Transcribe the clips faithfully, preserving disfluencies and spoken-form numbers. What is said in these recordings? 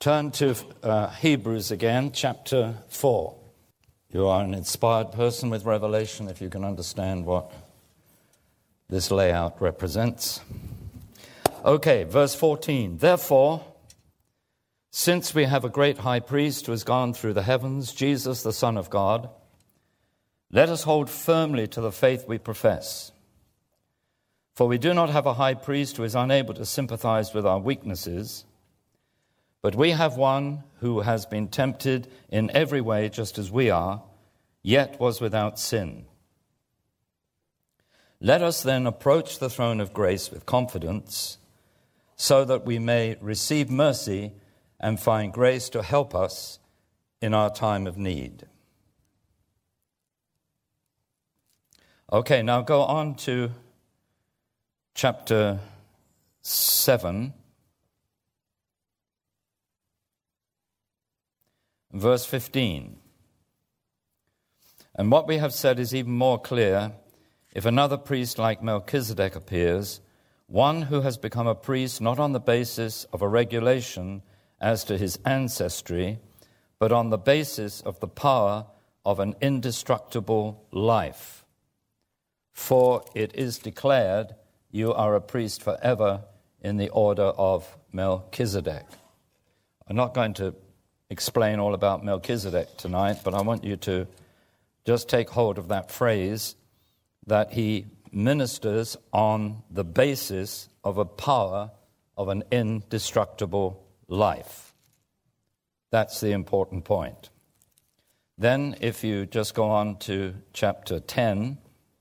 Turn to uh, Hebrews again, chapter four. You are an inspired person with revelation if you can understand what this layout represents. Okay, verse fourteen. Therefore, since we have a great high priest who has gone through the heavens, Jesus, the Son of God, let us hold firmly to the faith we profess. For we do not have a high priest who is unable to sympathize with our weaknesses, but we have one who has been tempted in every way just as we are, yet was without sin. Let us then approach the throne of grace with confidence, so that we may receive mercy and find grace to help us in our time of need. Okay, now go on to chapter seven, verse fifteen. And what we have said is even more clear. If another priest like Melchizedek appears, one who has become a priest not on the basis of a regulation as to his ancestry, but on the basis of the power of an indestructible life. For it is declared, you are a priest forever in the order of Melchizedek. I'm not going to explain all about Melchizedek tonight, but I want you to just take hold of that phrase that he ministers on the basis of a power of an indestructible life. That's the important point. Then if you just go on to chapter ten,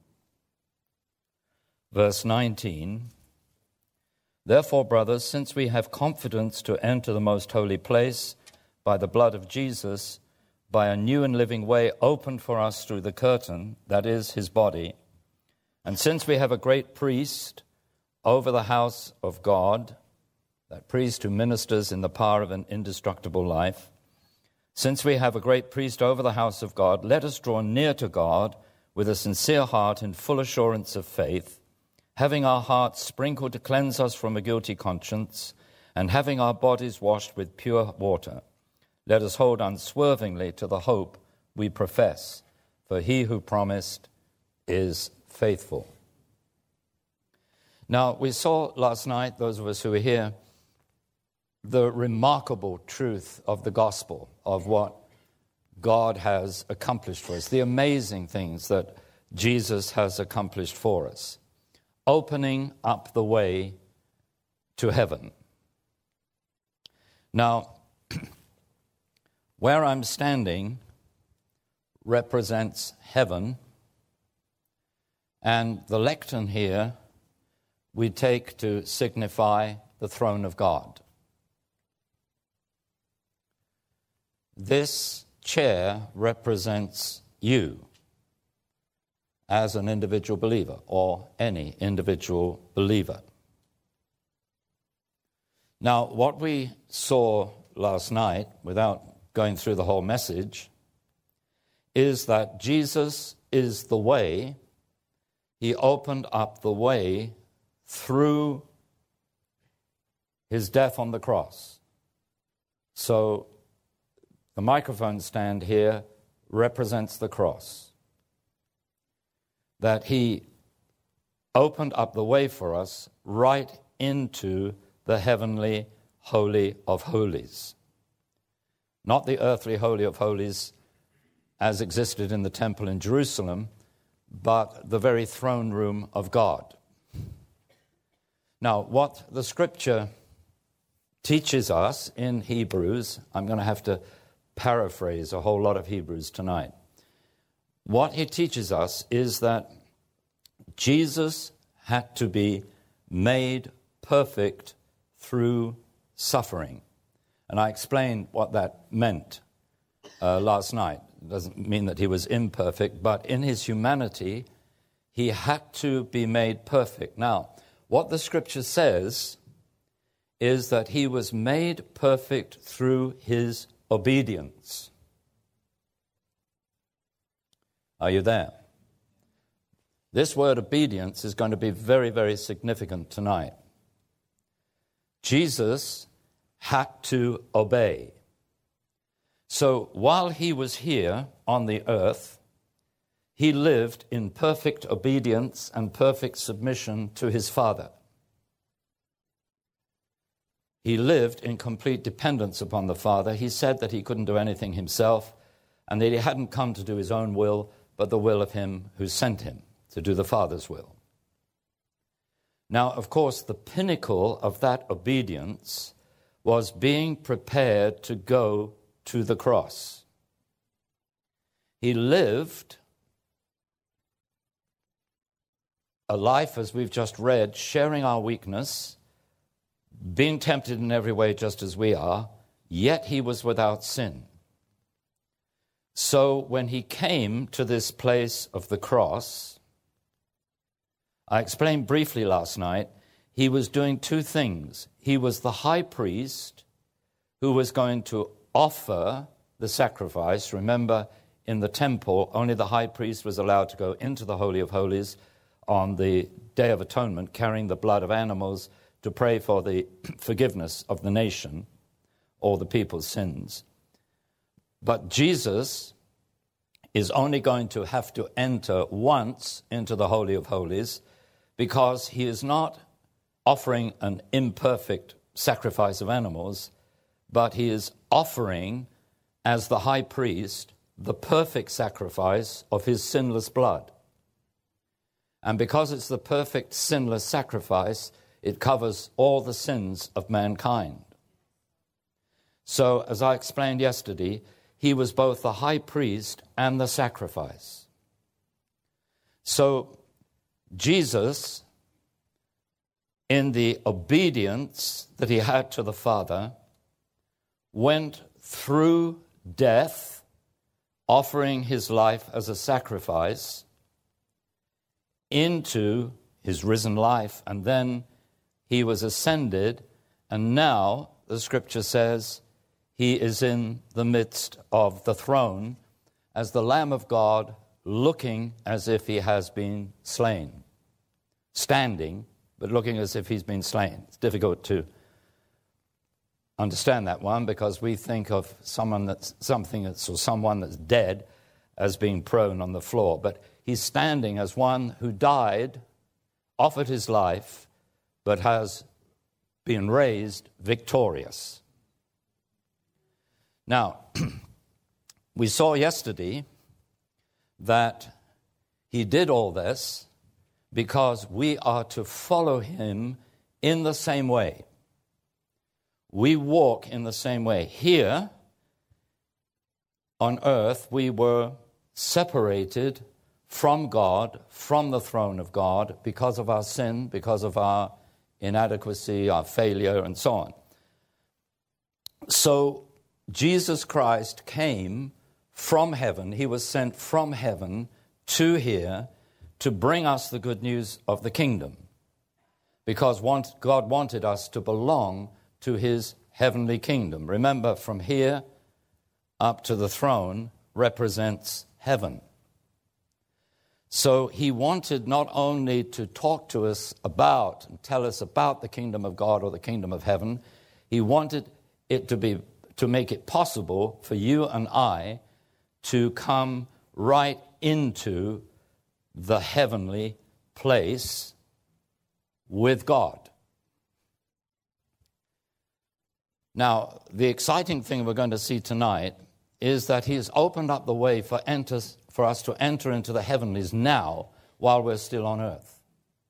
verse nineteen, therefore, brothers, since we have confidence to enter the most holy place by the blood of Jesus, by a new and living way opened for us through the curtain, that is, his body, and since we have a great priest over the house of God, that priest who ministers in the power of an indestructible life, since we have a great priest over the house of God, let us draw near to God with a sincere heart in full assurance of faith, having our hearts sprinkled to cleanse us from a guilty conscience, and having our bodies washed with pure water. Let us hold unswervingly to the hope we profess, for he who promised is faithful. Now, we saw last night, those of us who were here, the remarkable truth of the gospel, of what God has accomplished for us, the amazing things that Jesus has accomplished for us, opening up the way to heaven. Now, where I'm standing represents heaven, and the lectern here we take to signify the throne of God. This chair represents you as an individual believer, or any individual believer. Now, what we saw last night, without going through the whole message, is that Jesus is the way. He opened up the way through his death on the cross. So the microphone stand here represents the cross. That he opened up the way for us right into the heavenly Holy of Holies. Not the earthly Holy of Holies as existed in the temple in Jerusalem, but the very throne room of God. Now, what the scripture teaches us in Hebrews, I'm going to have to paraphrase a whole lot of Hebrews tonight. What he teaches us is that Jesus had to be made perfect through suffering. And I explained what that meant uh, last night. It doesn't mean that he was imperfect, but in his humanity, he had to be made perfect. Now, what the scripture says is that he was made perfect through his obedience. Are you there? This word obedience is going to be very, very significant tonight. Jesus had to obey. So while he was here on the earth, he lived in perfect obedience and perfect submission to his Father. He lived in complete dependence upon the Father. He said that he couldn't do anything himself and that he hadn't come to do his own will, but the will of him who sent him to do the Father's will. Now, of course, the pinnacle of that obedience was being prepared to go to the cross. He lived a life, as we've just read, sharing our weakness, being tempted in every way just as we are, yet he was without sin. So when he came to this place of the cross, I explained briefly last night, he was doing two things. He was the high priest who was going to offer the sacrifice. Remember, in the temple, only the high priest was allowed to go into the Holy of Holies on the Day of Atonement, carrying the blood of animals to pray for the forgiveness of the nation or the people's sins. But Jesus is only going to have to enter once into the Holy of Holies because he is not offering an imperfect sacrifice of animals, but he is offering, as the high priest, the perfect sacrifice of his sinless blood. And because it's the perfect sinless sacrifice, it covers all the sins of mankind. So, as I explained yesterday, he was both the high priest and the sacrifice. So, Jesus, in the obedience that he had to the Father, went through death, offering his life as a sacrifice, into his risen life, and then he was ascended, and now, the scripture says, he is in the midst of the throne as the Lamb of God, looking as if he has been slain. Standing, but looking as if he's been slain. It's difficult to understand that one because we think of someone that's something that's or someone that's dead as being prone on the floor. But he's standing as one who died, offered his life, but has been raised victorious. Now, we saw yesterday that he did all this because we are to follow him in the same way. We walk in the same way. Here on earth, we were separated from God, from the throne of God, because of our sin, because of our inadequacy, our failure, and so on. So Jesus Christ came from heaven. He was sent from heaven to here to bring us the good news of the kingdom, because God wanted us to belong to his heavenly kingdom. Remember, from here up to the throne represents heaven. So he wanted not only to talk to us about and tell us about the kingdom of God or the kingdom of heaven, he wanted it to be to make it possible for you and I to come right into the heavenly place with God. Now, the exciting thing we're going to see tonight is that he has opened up the way for, enter, for us to enter into the heavenlies now while we're still on earth.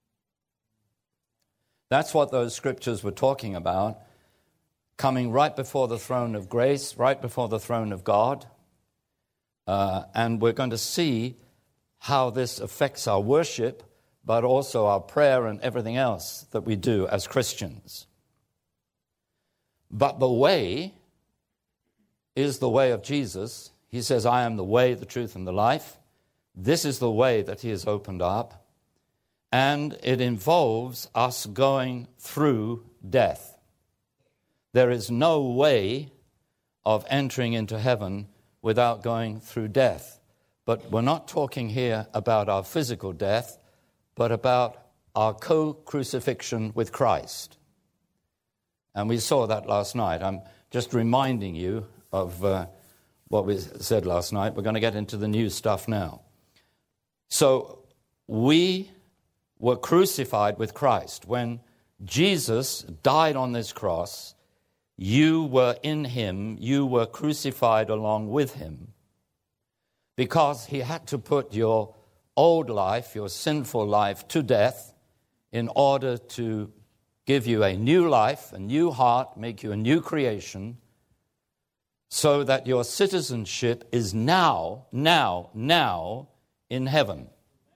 That's what those scriptures were talking about, coming right before the throne of grace, right before the throne of God. Uh, and we're going to see how this affects our worship, but also our prayer and everything else that we do as Christians. But the way is the way of Jesus. He says, I am the way, the truth, and the life. This is the way that he has opened up. And it involves us going through death. There is no way of entering into heaven without going through death. But we're not talking here about our physical death, but about our co-crucifixion with Christ. And we saw that last night. I'm just reminding you of uh, what we said last night. We're going to get into the new stuff now. So we were crucified with Christ. When Jesus died on this cross, you were in him, you were crucified along with him, because he had to put your old life, your sinful life, to death in order to give you a new life, a new heart, make you a new creation, so that your citizenship is now, now, now in heaven.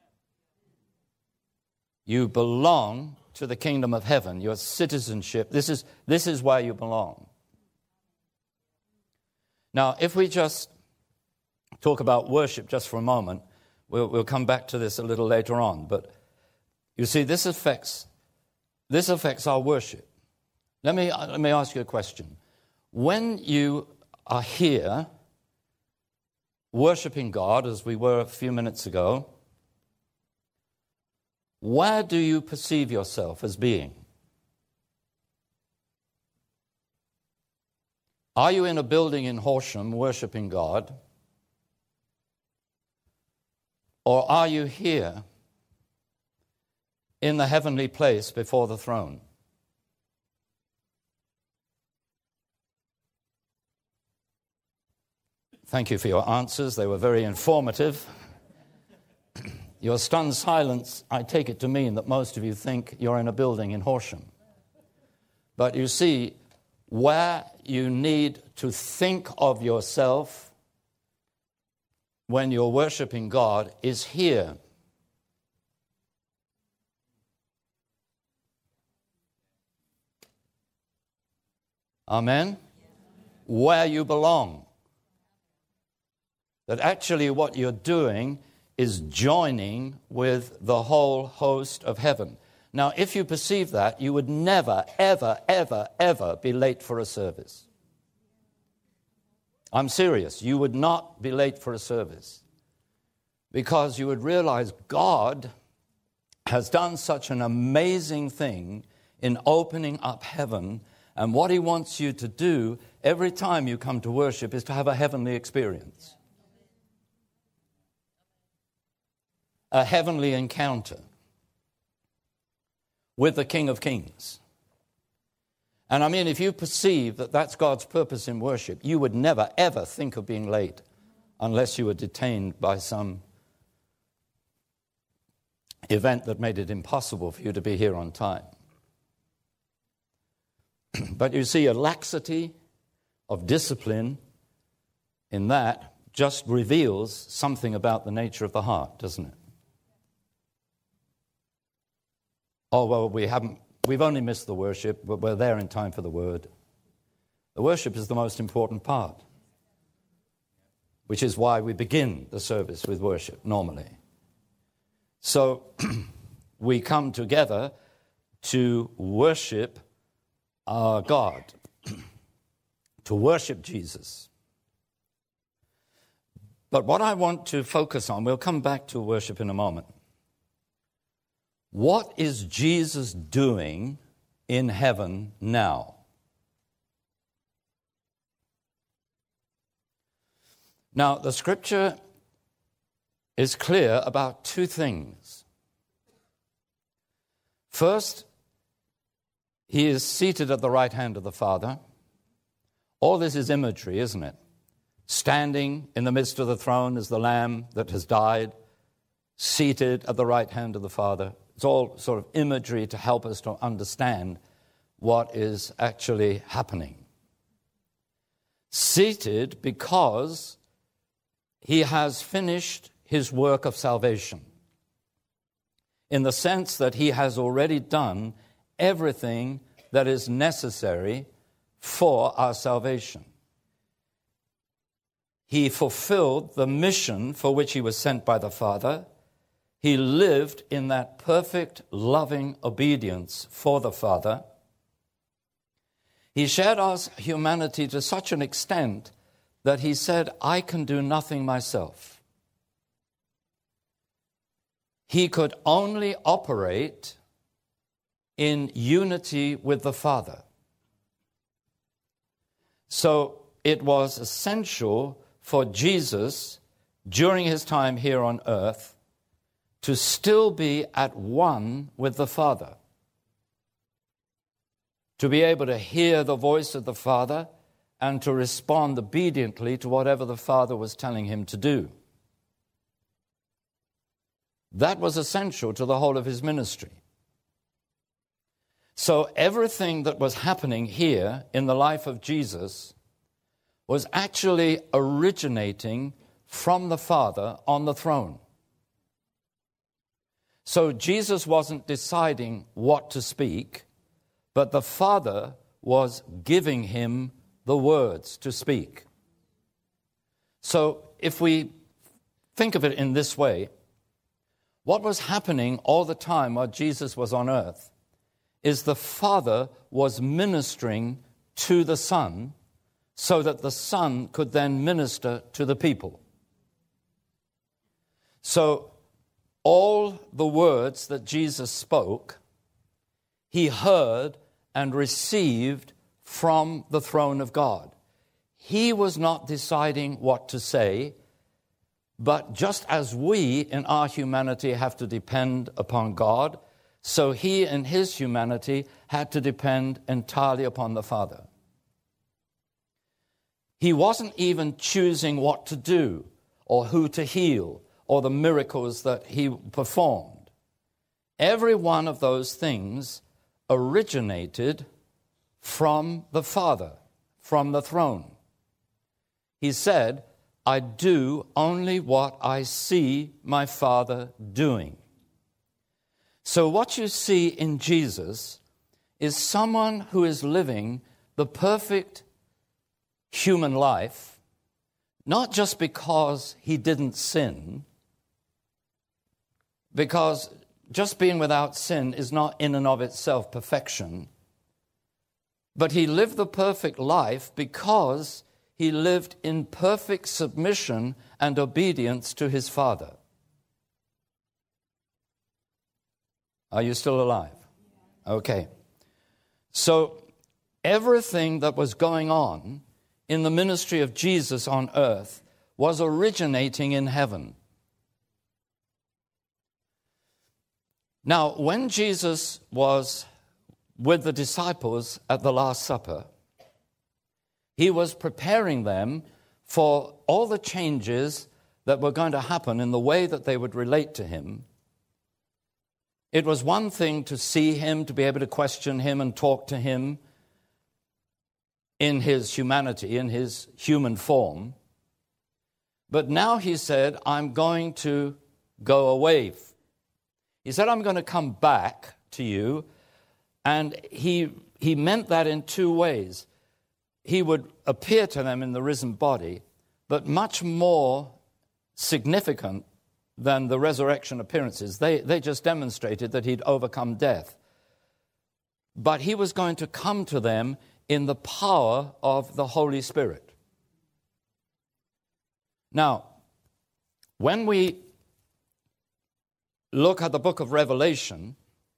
You belong to the kingdom of heaven, your citizenship. This is, this is where you belong. Now, if we just talk about worship just for a moment, we'll, we'll come back to this a little later on. But you see, this affects, this affects our worship. Let me, let me ask you a question. When you are here worshiping God, as we were a few minutes ago, where do you perceive yourself as being? Are you in a building in Horsham worshiping God? Or are you here in the heavenly place before the throne? Thank you for your answers. They were very informative. Your stunned silence, I take it to mean that most of you think you're in a building in Horsham. But you see, where you need to think of yourself when you're worshiping God is here. Amen? Where you belong. That actually what you're doing is joining with the whole host of heaven. Now, if you perceive that, you would never, ever, ever, ever be late for a service. I'm serious. You would not be late for a service, because you would realize God has done such an amazing thing in opening up heaven, and what he wants you to do every time you come to worship is to have a heavenly experience. A heavenly encounter with the King of Kings. And I mean, if you perceive that that's God's purpose in worship, you would never, ever think of being late unless you were detained by some event that made it impossible for you to be here on time. But you see, a laxity of discipline in that just reveals something about the nature of the heart, doesn't it? Oh, well, we haven't, we've only missed the worship, but we're there in time for the word. The worship is the most important part, which is why we begin the service with worship normally. So we come together to worship our God, to worship Jesus. But what I want to focus on, we'll come back to worship in a moment. What is Jesus doing in heaven now? Now, the scripture is clear about two things. First, he is seated at the right hand of the Father. All this is imagery, isn't it? Standing in the midst of the throne is the Lamb that has died, seated at the right hand of the Father. It's all sort of imagery to help us to understand what is actually happening. Seated because he has finished his work of salvation, in the sense that he has already done everything that is necessary for our salvation. He fulfilled the mission for which he was sent by the Father. He lived in that perfect, loving obedience for the Father. He shared our humanity to such an extent that he said, I can do nothing myself. He could only operate in unity with the Father. So it was essential for Jesus, during his time here on earth, to still be at one with the Father. To be able to hear the voice of the Father and to respond obediently to whatever the Father was telling him to do. That was essential to the whole of his ministry. So everything that was happening here in the life of Jesus was actually originating from the Father on the throne. So Jesus wasn't deciding what to speak, but the Father was giving him the words to speak. So if we think of it in this way, what was happening all the time while Jesus was on earth is the Father was ministering to the Son so that the Son could then minister to the people. So all the words that Jesus spoke, he heard and received from the throne of God. He was not deciding what to say, but just as we in our humanity have to depend upon God, so he in his humanity had to depend entirely upon the Father. He wasn't even choosing what to do or who to heal or the miracles that he performed. Every one of those things originated from the Father, from the throne. He said, I do only what I see my Father doing. So what you see in Jesus is someone who is living the perfect human life, not just because he didn't sin, because just being without sin is not in and of itself perfection, but he lived the perfect life because he lived in perfect submission and obedience to his Father. Are you still alive? Okay. So everything that was going on in the ministry of Jesus on earth was originating in heaven. Now, when Jesus was with the disciples at the Last Supper, he was preparing them for all the changes that were going to happen in the way that they would relate to him. It was one thing to see him, to be able to question him and talk to him in his humanity, in his human form. But now he said, I'm going to go away. He said, I'm going to come back to you. And he, he meant that in two ways. He would appear to them in the risen body, but much more significant than the resurrection appearances. They, they just demonstrated that he'd overcome death. But he was going to come to them in the power of the Holy Spirit. Now, when we look at the book of Revelation,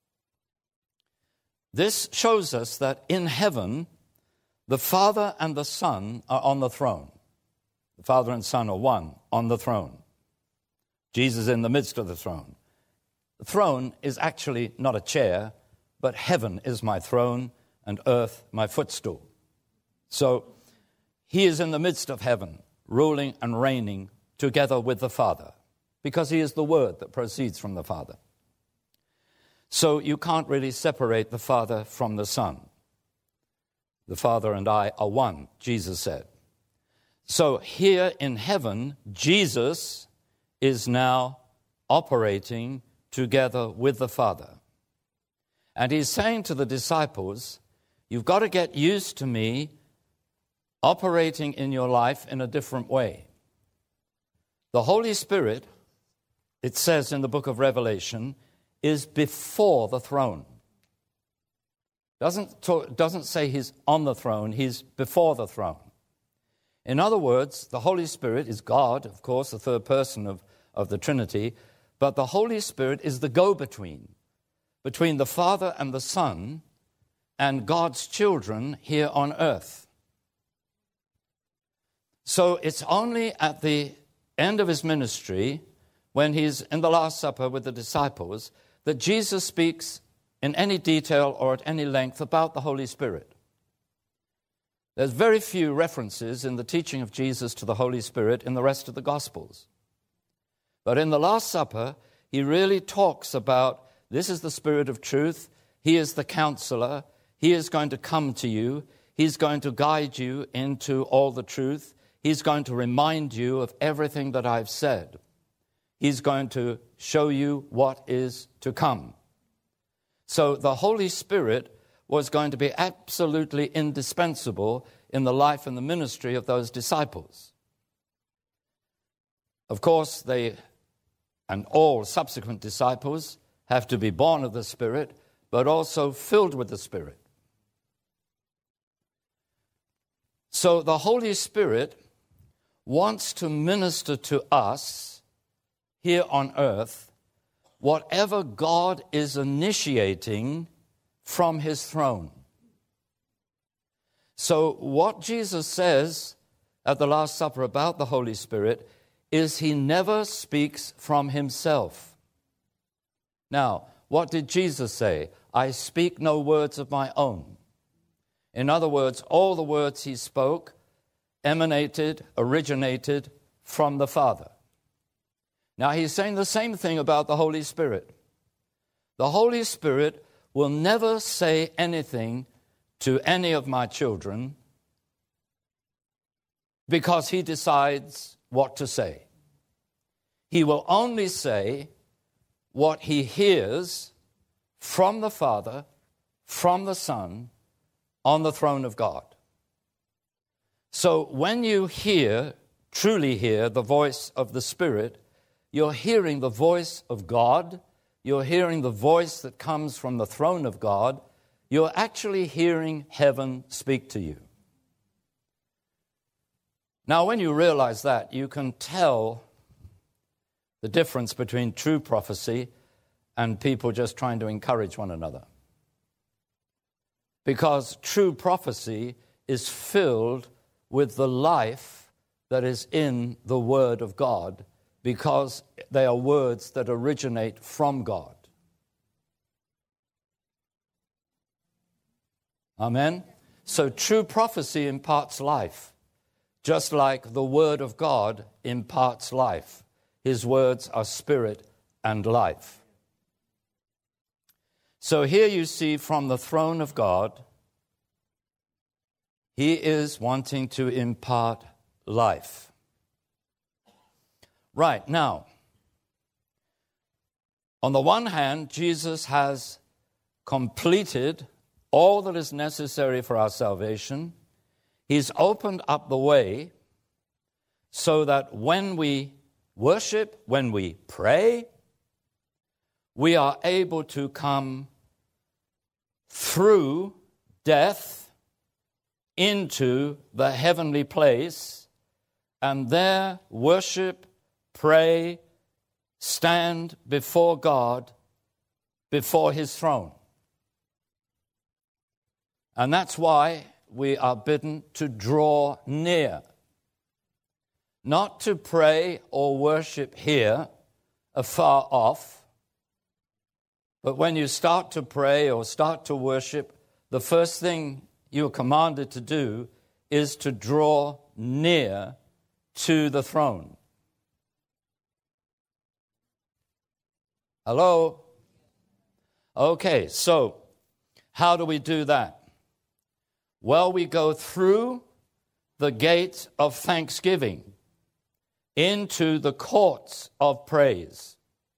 this shows us that in heaven, the Father and the Son are on the throne. The Father and Son are one on the throne. Jesus in the midst of the throne. The throne is actually not a chair, but heaven is my throne and earth my footstool. So he is in the midst of heaven, ruling and reigning together with the Father, because he is the Word that proceeds from the Father. So you can't really separate the Father from the Son. The Father and I are one, Jesus said. So here in heaven, Jesus is now operating together with the Father. And he's saying to the disciples, you've got to get used to me operating in your life in a different way. The Holy Spirit, it says in the book of Revelation, is before the throne. Doesn't, talk, doesn't say he's on the throne, he's before the throne. In other words, the Holy Spirit is God, of course, the third person of, of the Trinity, but the Holy Spirit is the go-between between the Father and the Son and God's children here on earth. So it's only at the end of his ministry, when he's in the Last Supper with the disciples, that Jesus speaks in any detail or at any length about the Holy Spirit. There's very few references in the teaching of Jesus to the Holy Spirit in the rest of the Gospels. But in the Last Supper, he really talks about, this is the Spirit of truth, he is the counselor, he is going to come to you, he's going to guide you into all the truth, he's going to remind you of everything that I've said. He's going to show you what is to come. So the Holy Spirit was going to be absolutely indispensable in the life and the ministry of those disciples. Of course, they and all subsequent disciples have to be born of the Spirit, but also filled with the Spirit. So the Holy Spirit wants to minister to us here on earth whatever God is initiating from his throne. So what Jesus says at the Last Supper about the Holy Spirit is he never speaks from himself. Now, what did Jesus say? I speak no words of my own. In other words, all the words he spoke emanated, originated from the Father. Now, he's saying the same thing about the Holy Spirit. The Holy Spirit will never say anything to any of my children because he decides what to say. He will only say what he hears from the Father, from the Son, on the throne of God. So when you hear, truly hear, the voice of the Spirit, you're hearing the voice of God, you're hearing the voice that comes from the throne of God, you're actually hearing heaven speak to you. Now, when you realize that, you can tell the difference between true prophecy and people just trying to encourage one another. Because true prophecy is filled with the life that is in the Word of God, because they are words that originate from God. Amen? So true prophecy imparts life, just like the Word of God imparts life. His words are spirit and life. So here you see from the throne of God, he is wanting to impart life. Right, now, on the one hand, Jesus has completed all that is necessary for our salvation. He's opened up the way so that when we worship, when we pray, we are able to come through death into the heavenly place and there worship, pray, stand before God, before his throne. And that's why we are bidden to draw near. Not to pray or worship here, afar off, but when you start to pray or start to worship, the first thing you're commanded to do is to draw near to the throne. Hello? Okay, so how do we do that? Well, we go through the gate of thanksgiving into the courts of praise.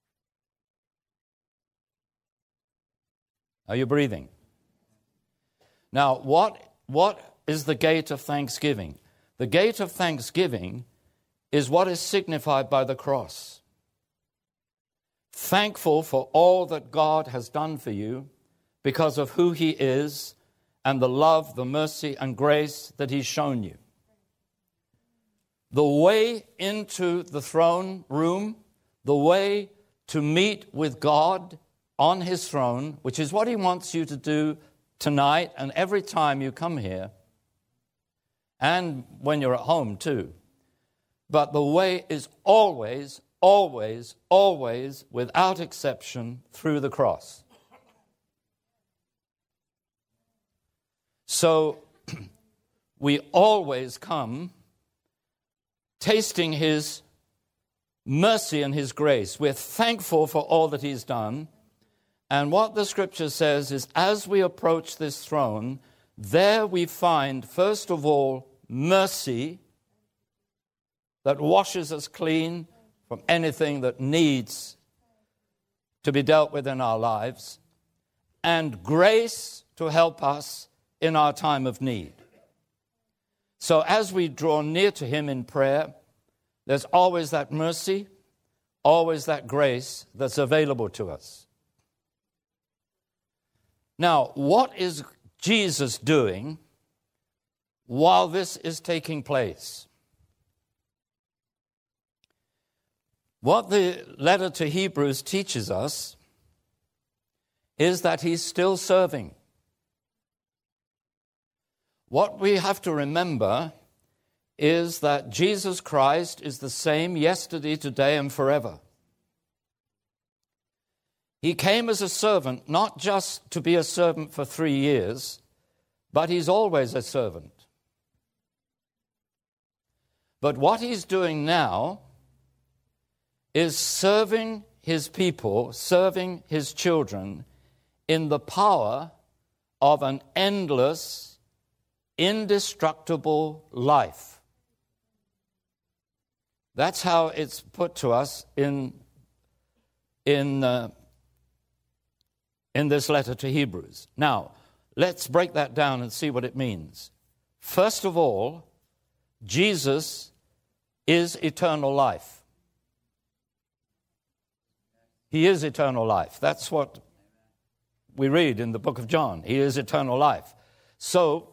Are you breathing? Now, what, what is the gate of thanksgiving? The gate of thanksgiving is what is signified by the cross. Thankful for all that God has done for you because of who he is and the love, the mercy, and grace that he's shown you. The way into the throne room, the way to meet with God on his throne, which is what he wants you to do tonight and every time you come here, and when you're at home too, but the way is always, always, always, without exception, through the cross. So we always come tasting his mercy and his grace. We're thankful for all that he's done. And what the scripture says is, as we approach this throne, there we find, first of all, mercy that washes us clean from anything that needs to be dealt with in our lives, and grace to help us in our time of need. So as we draw near to him in prayer, there's always that mercy, always that grace that's available to us. Now, what is Jesus doing while this is taking place? What the letter to Hebrews teaches us is that he's still serving. What we have to remember is that Jesus Christ is the same yesterday, today, and forever. He came as a servant, not just to be a servant for three years, but he's always a servant. But what he's doing now is serving his people, serving his children in the power of an endless, indestructible life. That's how it's put to us in, in, uh, in this letter to Hebrews. Now, let's break that down and see what it means. First of all, Jesus is eternal life. He is eternal life. That's what we read in the book of John. He is eternal life. So,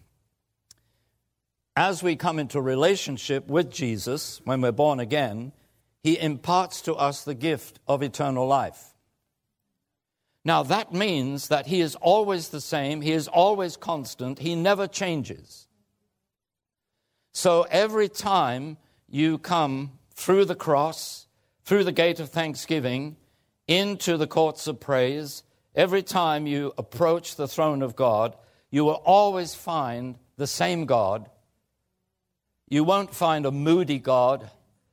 as we come into relationship with Jesus, when we're born again, he imparts to us the gift of eternal life. Now, that means that he is always the same. He is always constant. He never changes. So, every time you come through the cross, through the gate of thanksgiving, into the courts of praise, every time you approach the throne of God, you will always find the same God. You won't find a moody God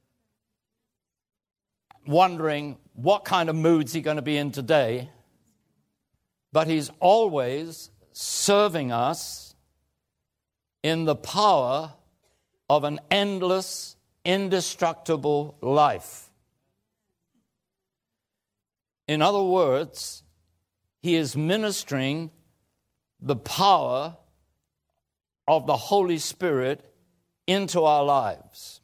wondering what kind of mood's he going to be in today. But he's always serving us in the power of an endless, indestructible life. In other words, he is ministering the power of the Holy Spirit into our lives.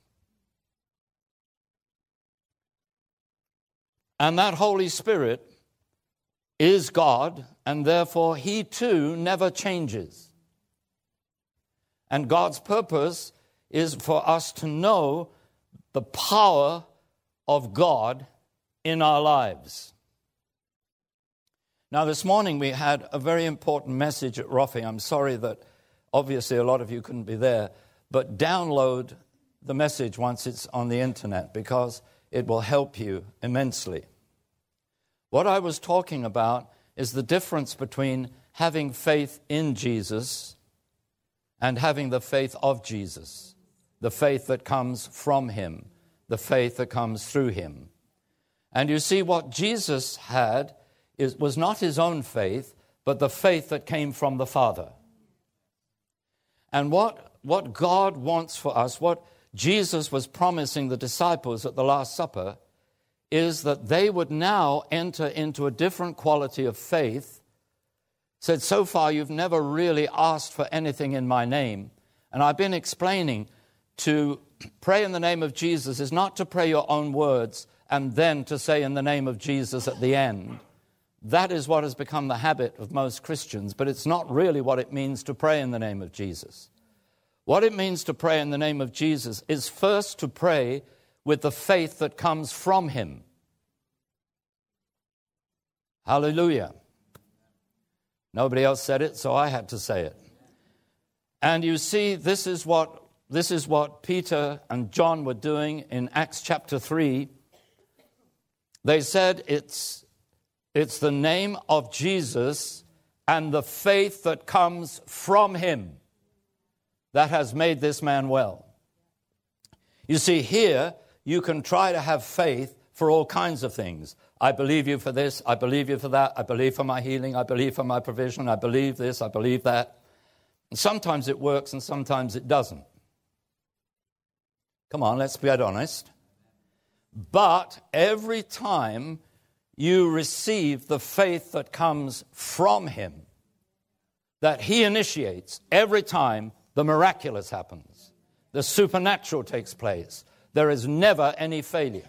And that Holy Spirit is God, and therefore he too never changes. And God's purpose is for us to know the power of God in our lives. Now, this morning we had a very important message at Roffey. I'm sorry that obviously a lot of you couldn't be there, but download the message once it's on the internet because it will help you immensely. What I was talking about is the difference between having faith in Jesus and having the faith of Jesus, the faith that comes from him, the faith that comes through him. And you see, what Jesus had is, was not his own faith, but the faith that came from the Father. And what, what God wants for us, what Jesus was promising the disciples at the Last Supper, is that they would now enter into a different quality of faith. Said, so far you've never really asked for anything in my name. And I've been explaining to pray in the name of Jesus is not to pray your own words and then to say in the name of Jesus at the end. That is what has become the habit of most Christians, but it's not really what it means to pray in the name of Jesus. What it means to pray in the name of Jesus is first to pray with the faith that comes from him. Hallelujah. Nobody else said it, so I had to say it. And you see, this is what this is what Peter and John were doing in Acts chapter three. They said it's, it's the name of Jesus and the faith that comes from him that has made this man well. You see, here you can try to have faith for all kinds of things. I believe you for this, I believe you for that, I believe for my healing, I believe for my provision, I believe this, I believe that. And sometimes it works and sometimes it doesn't. Come on, let's be honest. But every time you receive the faith that comes from him, that he initiates, every time the miraculous happens, the supernatural takes place. There is never any failure.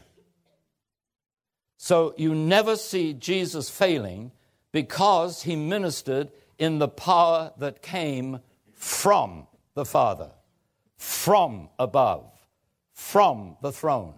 So you never see Jesus failing because he ministered in the power that came from the Father, from above, from the throne.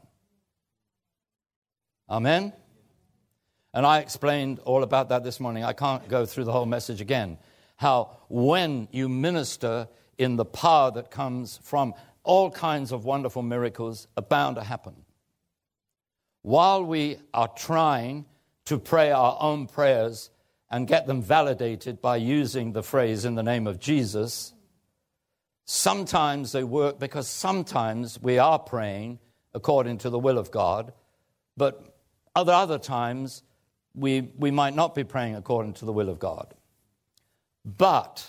Amen? And I explained all about that this morning. I can't go through the whole message again. How when you minister in the power that comes from, all kinds of wonderful miracles are bound to happen. While we are trying to pray our own prayers and get them validated by using the phrase in the name of Jesus, sometimes they work because sometimes we are praying according to the will of God, but other other times we, we might not be praying according to the will of God. But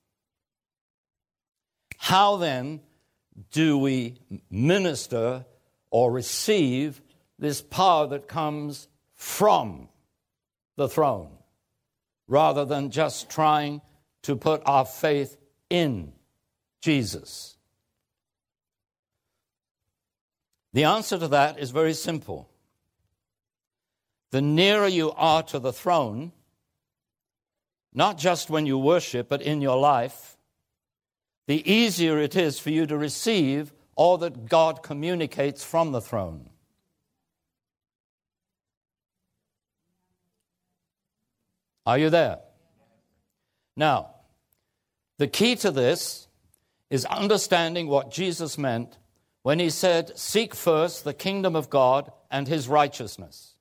how then do we minister or receive this power that comes from the throne, rather than just trying to put our faith in Jesus? The answer to that is very simple. The nearer you are to the throne, not just when you worship, but in your life, the easier it is for you to receive all that God communicates from the throne. Are you there? Now, the key to this is understanding what Jesus meant when he said, "Seek first the kingdom of God and his righteousness."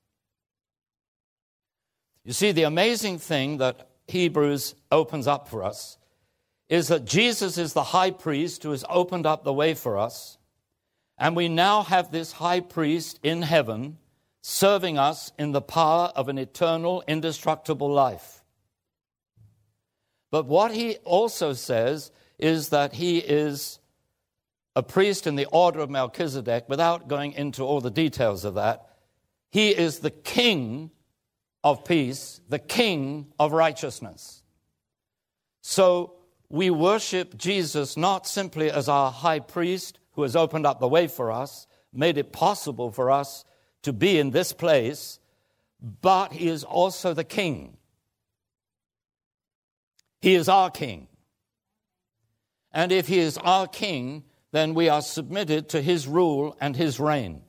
You see, the amazing thing that Hebrews opens up for us is that Jesus is the high priest who has opened up the way for us, and we now have this high priest in heaven serving us in the power of an eternal, indestructible life. But what he also says is that he is a priest in the order of Melchizedek. Without going into all the details of that, he is the king of peace, the king of righteousness. So we worship Jesus not simply as our high priest who has opened up the way for us, made it possible for us to be in this place, but he is also the king. He is our king. And if he is our king, then we are submitted to his rule and his reign.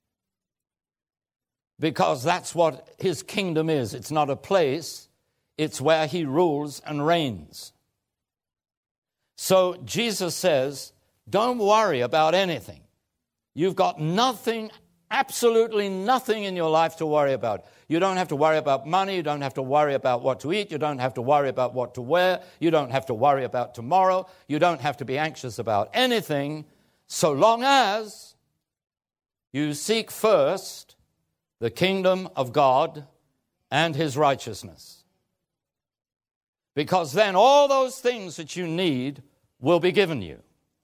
Because that's what his kingdom is. It's not a place, it's where he rules and reigns. So Jesus says, don't worry about anything. You've got nothing, absolutely nothing in your life to worry about. You don't have to worry about money. You don't have to worry about what to eat. You don't have to worry about what to wear. You don't have to worry about tomorrow. You don't have to be anxious about anything, so long as you seek first the kingdom of God and his righteousness. Because then all those things that you need will be given you.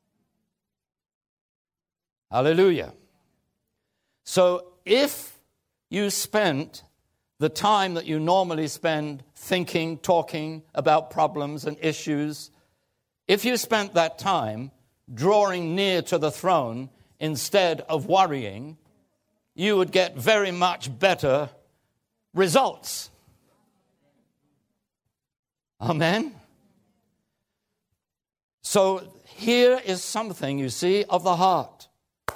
Hallelujah. So if you spent the time that you normally spend thinking, talking about problems and issues, if you spent that time drawing near to the throne instead of worrying, you would get very much better results. Amen? So here is something, you see, of the heart.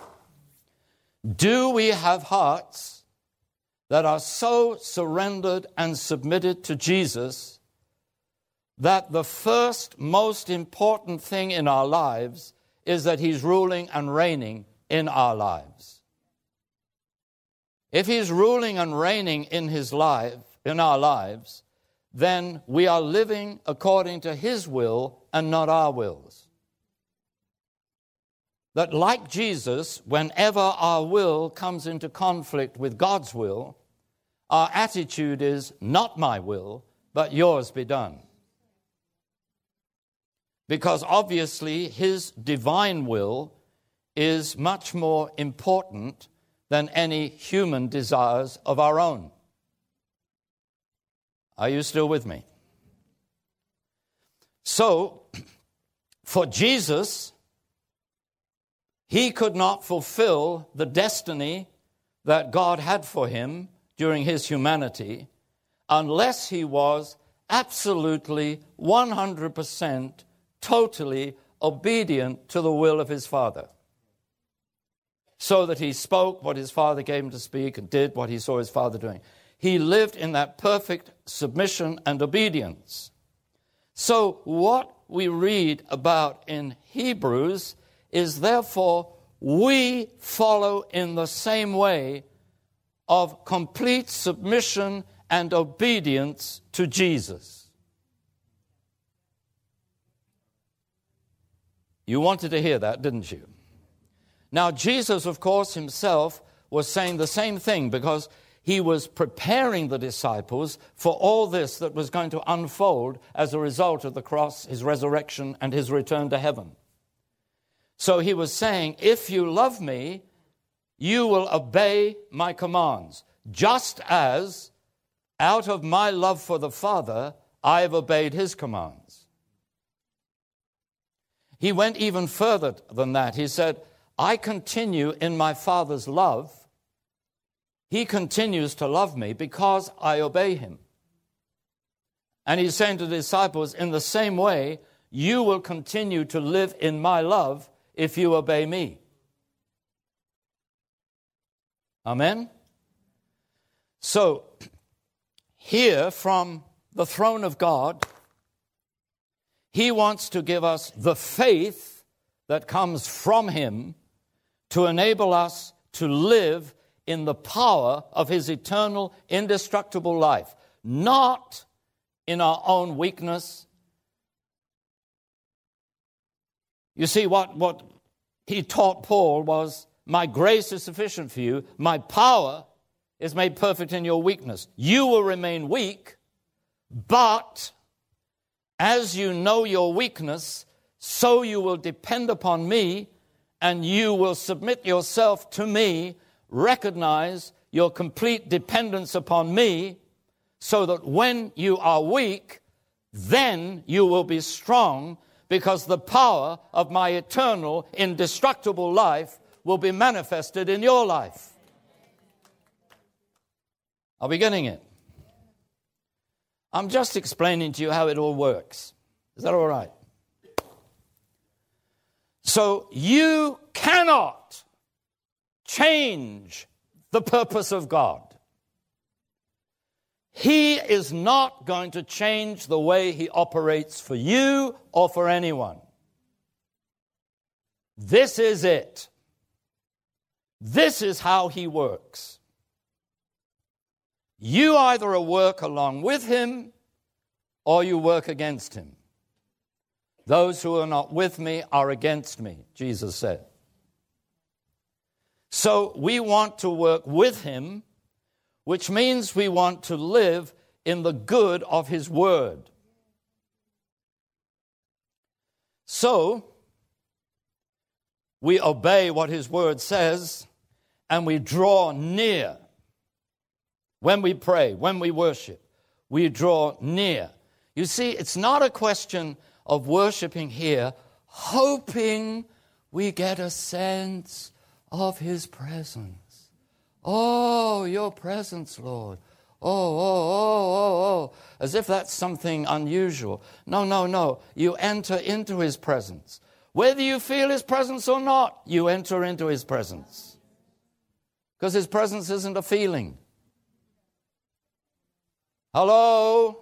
Do we have hearts that are so surrendered and submitted to Jesus that the first most important thing in our lives is that he's ruling and reigning in our lives. If he's ruling and reigning in his life, in our lives, then we are living according to his will and not our wills. That like Jesus, whenever our will comes into conflict with God's will, our attitude is, not my will, but yours be done. Because obviously his divine will is much more important than any human desires of our own. Are you still with me? So, for Jesus, he could not fulfill the destiny that God had for him during his humanity unless he was absolutely one hundred percent totally obedient to the will of his Father. So that he spoke what his Father gave him to speak and did what he saw his Father doing. He lived in that perfect submission and obedience. So what we read about in Hebrews is therefore we follow in the same way of complete submission and obedience to Jesus. You wanted to hear that, didn't you? Now, Jesus, of course, himself was saying the same thing because he was preparing the disciples for all this that was going to unfold as a result of the cross, his resurrection, and his return to heaven. So he was saying, if you love me, you will obey my commands, just as out of my love for the Father, I have obeyed his commands. He went even further than that. He said, I continue in my Father's love. He continues to love me because I obey him. And he's saying to the disciples, in the same way, you will continue to live in my love if you obey me. Amen? So, here from the throne of God, he wants to give us the faith that comes from him to enable us to live in the power of his eternal, indestructible life, not in our own weakness. You see, what, what he taught Paul was, my grace is sufficient for you, my power is made perfect in your weakness. You will remain weak, but as you know your weakness, so you will depend upon me, and you will submit yourself to me, recognize your complete dependence upon me, so that when you are weak, then you will be strong, because the power of my eternal, indestructible life will be manifested in your life. Are we getting it? I'm just explaining to you how it all works. Is that all right? So you cannot change the purpose of God. He is not going to change the way he operates for you or for anyone. This is it. This is how he works. You either work along with him or you work against him. Those who are not with me are against me, Jesus said. So we want to work with him, which means we want to live in the good of his word. So we obey what his word says, and we draw near. When we pray, when we worship, we draw near. You see, it's not a question of worshiping here, hoping we get a sense of his presence. Oh, your presence, Lord. Oh, oh, oh, oh, oh. As if that's something unusual. No, no, no. You enter into his presence. Whether you feel his presence or not, you enter into his presence. Because his presence isn't a feeling. Hello?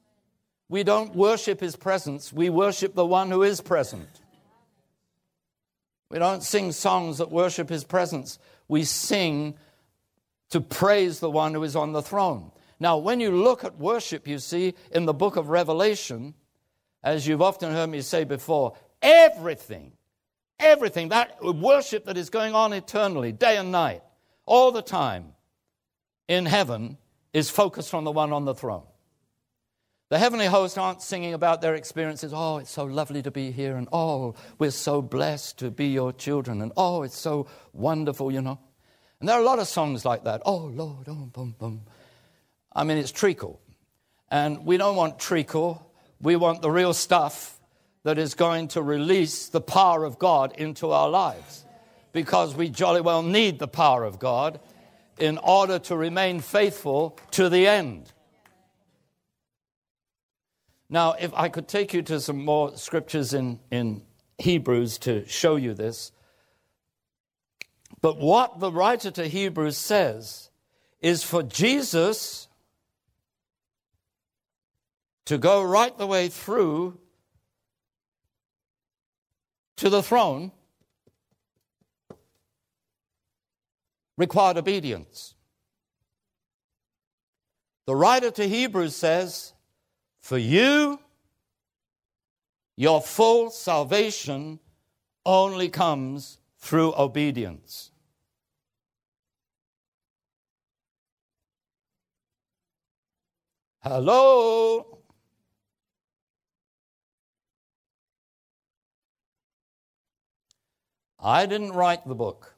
We don't worship his presence. We worship the one who is present. We don't sing songs that worship his presence. We sing to praise the one who is on the throne. Now, when you look at worship, you see, in the book of Revelation, as you've often heard me say before, everything, everything, that worship that is going on eternally, day and night, all the time in heaven is focused on the one on the throne. The heavenly hosts aren't singing about their experiences. Oh, it's so lovely to be here. And oh, we're so blessed to be your children. And oh, it's so wonderful, you know. And there are a lot of songs like that. Oh, Lord, oh, boom, boom. I mean, it's treacle. And we don't want treacle. We want the real stuff that is going to release the power of God into our lives. Because we jolly well need the power of God in order to remain faithful to the end. Now, if I could take you to some more scriptures in, in Hebrews to show you this. But what the writer to Hebrews says is for Jesus to go right the way through to the throne required obedience. The writer to Hebrews says, for you, your full salvation only comes through obedience. Hello? I didn't write the book.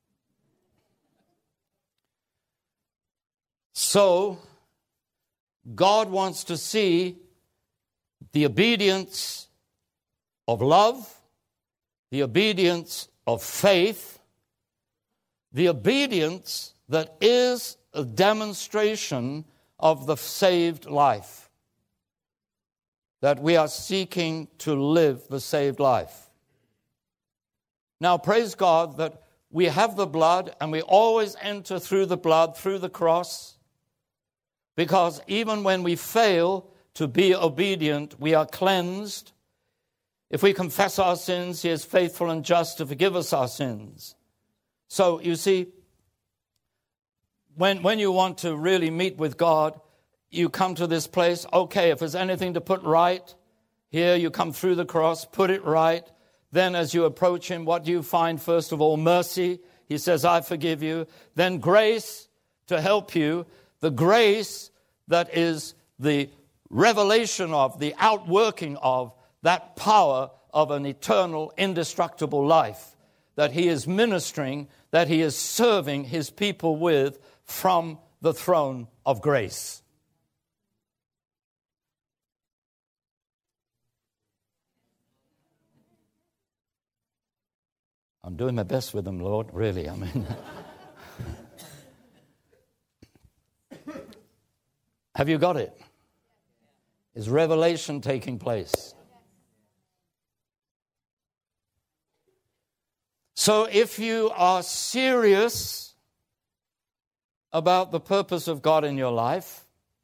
So, God wants to see the obedience of love, the obedience of faith, the obedience that is a demonstration of the saved life, that we are seeking to live the saved life. Now, praise God that we have the blood and we always enter through the blood, through the cross. Because even when we fail to be obedient, we are cleansed. If we confess our sins, he is faithful and just to forgive us our sins. So, you see, when, when you want to really meet with God, you come to this place. Okay, if there's anything to put right, here you come through the cross, put it right. Then as you approach him, what do you find? First of all, mercy. He says, I forgive you. Then grace to help you. The grace that is the revelation of, the outworking of that power of an eternal, indestructible life that he is ministering, that he is serving his people with from the throne of grace. I'm doing my best with them, Lord, really, I mean... Have you got it? Is revelation taking place? So if you are serious about the purpose of God in your life,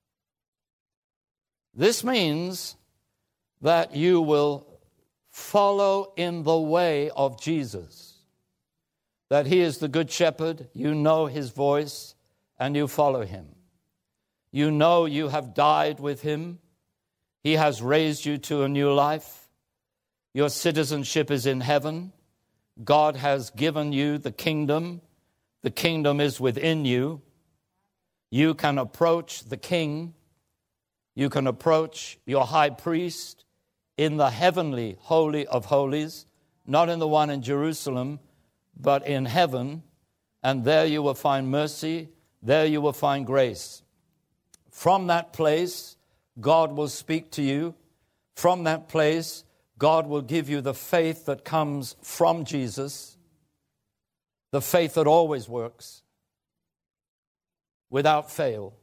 this means that you will follow in the way of Jesus. That he is the good shepherd, you know his voice, and you follow him. You know you have died with him. He has raised you to a new life. Your citizenship is in heaven. God has given you the kingdom. The kingdom is within you. You can approach the king. You can approach your high priest in the heavenly holy of holies, not in the one in Jerusalem, but in heaven. And there you will find mercy. There you will find grace. From that place, God will speak to you. From that place, God will give you the faith that comes from Jesus, the faith that always works, without fail.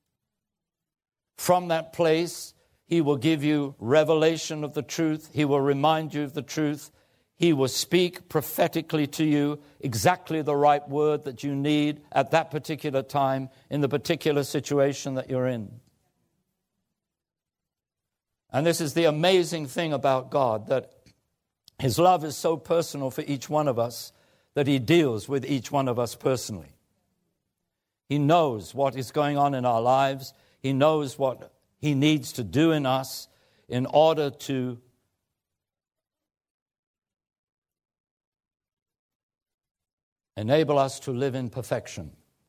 From that place, he will give you revelation of the truth. He will remind you of the truth. He will speak prophetically to you exactly the right word that you need at that particular time in the particular situation that you're in. And this is the amazing thing about God, that His love is so personal for each one of us that he deals with each one of us personally. He knows what is going on in our lives. He knows what he needs to do in us in order to enable us to live in perfection.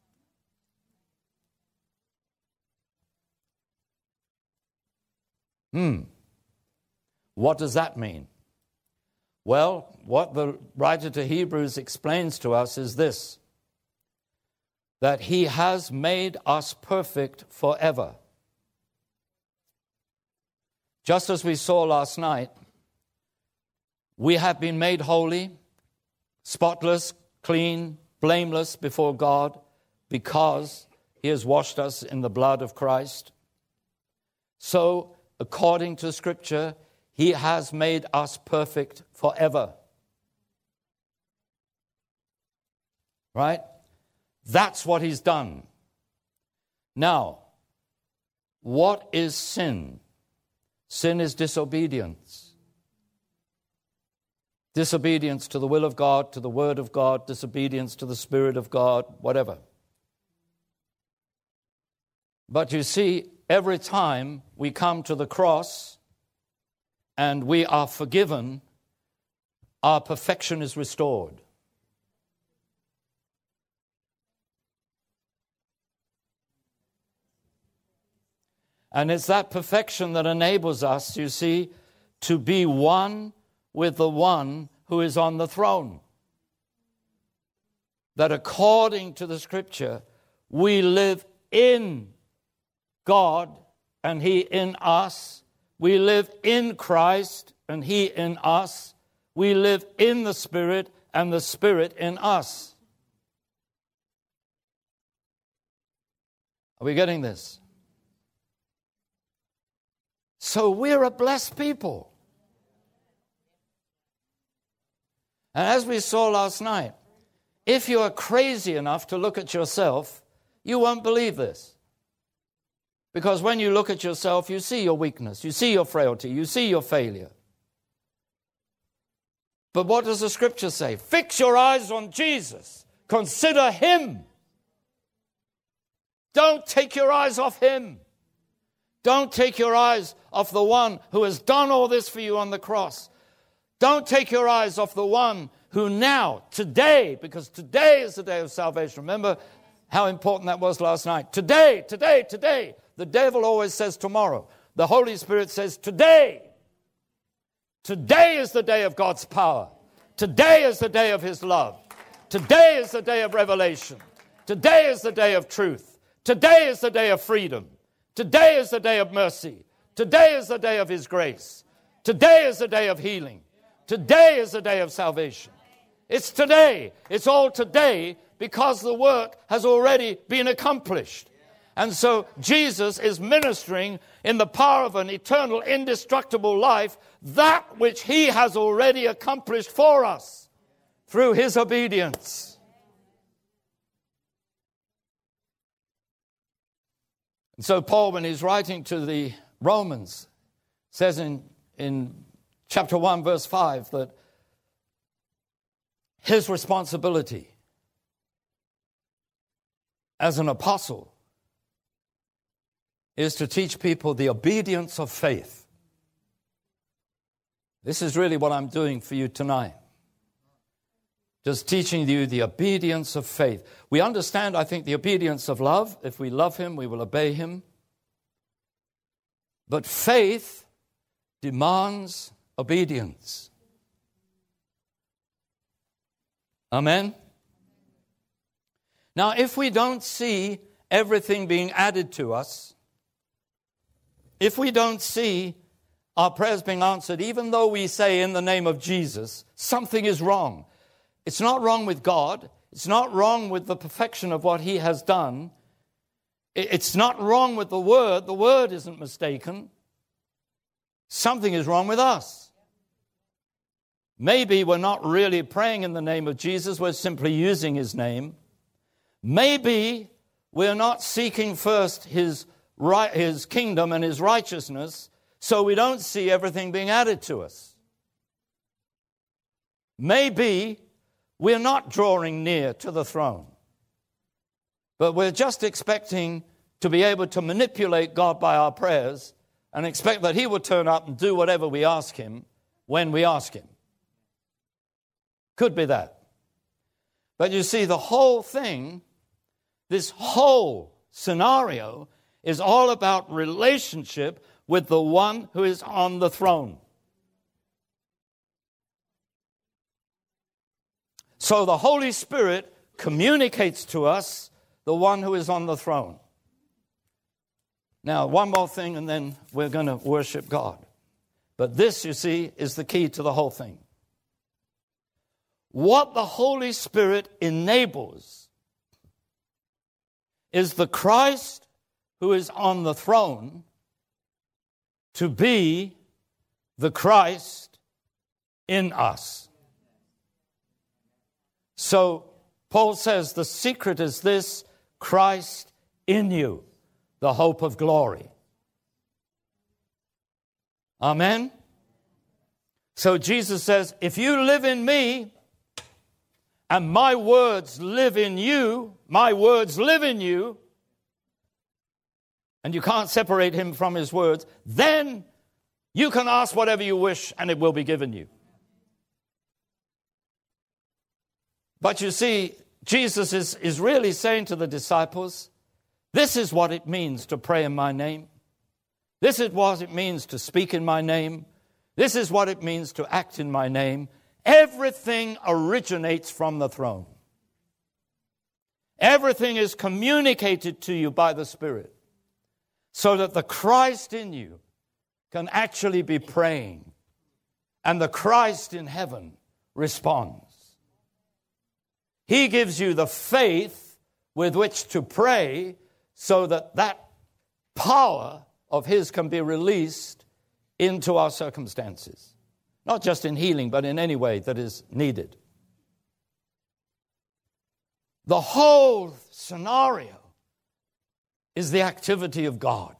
Hmm. What does that mean? Well, what the writer to Hebrews explains to us is this: that he has made us perfect forever. Just as we saw last night, we have been made holy, spotless, clean, blameless before God because he has washed us in the blood of Christ. So, according to Scripture, he has made us perfect forever. Right? That's what he's done. Now, what is sin? Sin is disobedience. Disobedience to the will of God, to the word of God, disobedience to the Spirit of God, whatever. But you see, every time we come to the cross and we are forgiven, our perfection is restored. And it's that perfection that enables us, you see, to be one with the one who is on the throne. That according to the Scripture, we live in God and he in us. We live in Christ and he in us. We live in the Spirit and the Spirit in us. Are we getting this? So we're a blessed people. And as we saw last night, if you are crazy enough to look at yourself, you won't believe this. Because when you look at yourself, you see your weakness, you see your frailty, you see your failure. But what does the Scripture say? Fix your eyes on Jesus. Consider him. Don't take your eyes off him. Don't take your eyes off the one who has done all this for you on the cross. Don't take your eyes off the one who now, today, because today is the day of salvation. Remember how important that was last night. Today, today, today. The devil always says tomorrow. The Holy Spirit says today. Today is the day of God's power. Today is the day of his love. Today is the day of revelation. Today is the day of truth. Today is the day of freedom. Today is the day of mercy. Today is the day of his grace. Today is the day of healing. Today is the day of salvation. It's today. It's all today because the work has already been accomplished. And so Jesus is ministering in the power of an eternal, indestructible life, that which he has already accomplished for us through his obedience. And so Paul, when he's writing to the Romans, says in, in chapter one, verse five, that his responsibility as an apostle is to teach people the obedience of faith. This is really what I'm doing for you tonight. Just teaching you the obedience of faith. We understand, I think, the obedience of love. If we love him, we will obey him. But faith demands obedience. Amen? Now, if we don't see everything being added to us, if we don't see our prayers being answered, even though we say in the name of Jesus, something is wrong. It's not wrong with God. It's not wrong with the perfection of what he has done. It's not wrong with the word. The word isn't mistaken. Something is wrong with us. Maybe we're not really praying in the name of Jesus. We're simply using his name. Maybe we're not seeking first his right, his kingdom and his righteousness, so we don't see everything being added to us. maybe we're not drawing near to the throne, but we're just expecting to be able to manipulate God by our prayers and expect that he will turn up and do whatever we ask him when we ask him. Could be that. But you see, the whole thing, this whole scenario is all about relationship with the one who is on the throne. So the Holy Spirit communicates to us the one who is on the throne. Now, one more thing, and then we're going to worship God. But this, you see, is the key to the whole thing. What the Holy Spirit enables is the Christ who is on the throne to be the Christ in us. So Paul says the secret is this: Christ in you, the hope of glory. Amen? So Jesus says, if you live in me and my words live in you, my words live in you, and you can't separate him from his words, then you can ask whatever you wish and it will be given you. But you see, Jesus is, is really saying to the disciples, this is what it means to pray in my name. This is what it means to speak in my name. This is what it means to act in my name. Everything originates from the throne. Everything is communicated to you by the Spirit, so that the Christ in you can actually be praying, and the Christ in heaven responds. He gives you the faith with which to pray, so that that power of his can be released into our circumstances. Not just in healing, but in any way that is needed. The whole scenario is the activity of God.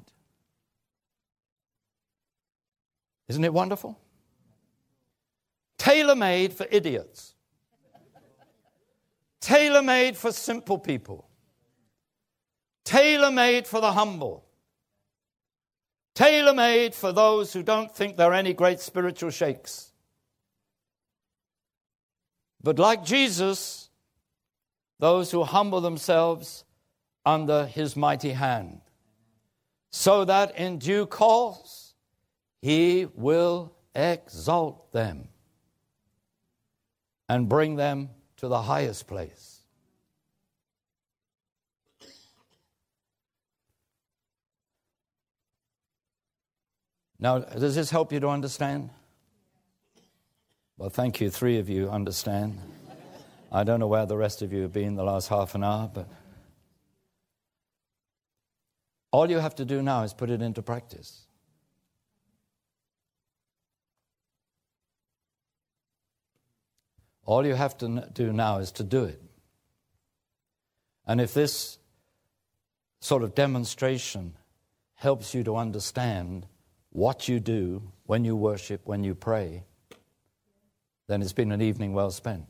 Isn't it wonderful? Tailor-made for idiots. Tailor-made for simple people. Tailor-made for the humble. Tailor-made for those who don't think they're any great spiritual shakes. But like Jesus, those who humble themselves under his mighty hand, so that in due course he will exalt them and bring them to the highest place. Now, does this help you to understand? Well, thank you. Three of you understand. I don't know where the rest of you have been the last half an hour, but all you have to do now is put it into practice. All you have to do now is to do it. And if this sort of demonstration helps you to understand what you do when you worship, when you pray, then it's been an evening well spent.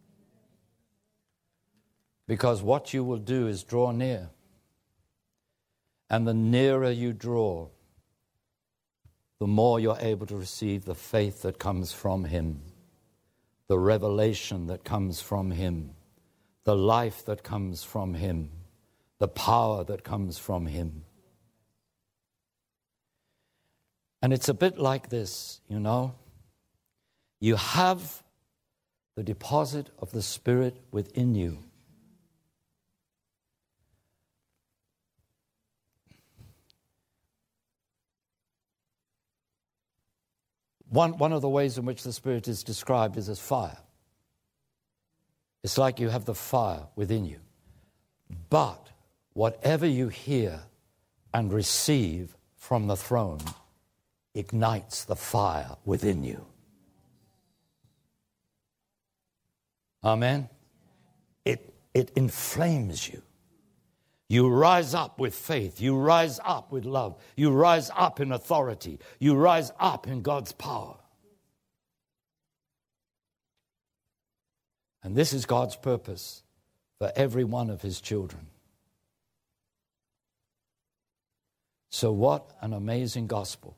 Because what you will do is draw near. And the nearer you draw, the more you're able to receive the faith that comes from him, the revelation that comes from him, the life that comes from him, the power that comes from him. And it's a bit like this, you know. You have the deposit of the Spirit within you. One, one of the ways in which the Spirit is described is as fire. It's like you have the fire within you. But whatever you hear and receive from the throne ignites the fire within you. Amen? It, it inflames you. You rise up with faith. You rise up with love. You rise up in authority. You rise up in God's power. And this is God's purpose for every one of his children. So what an amazing gospel.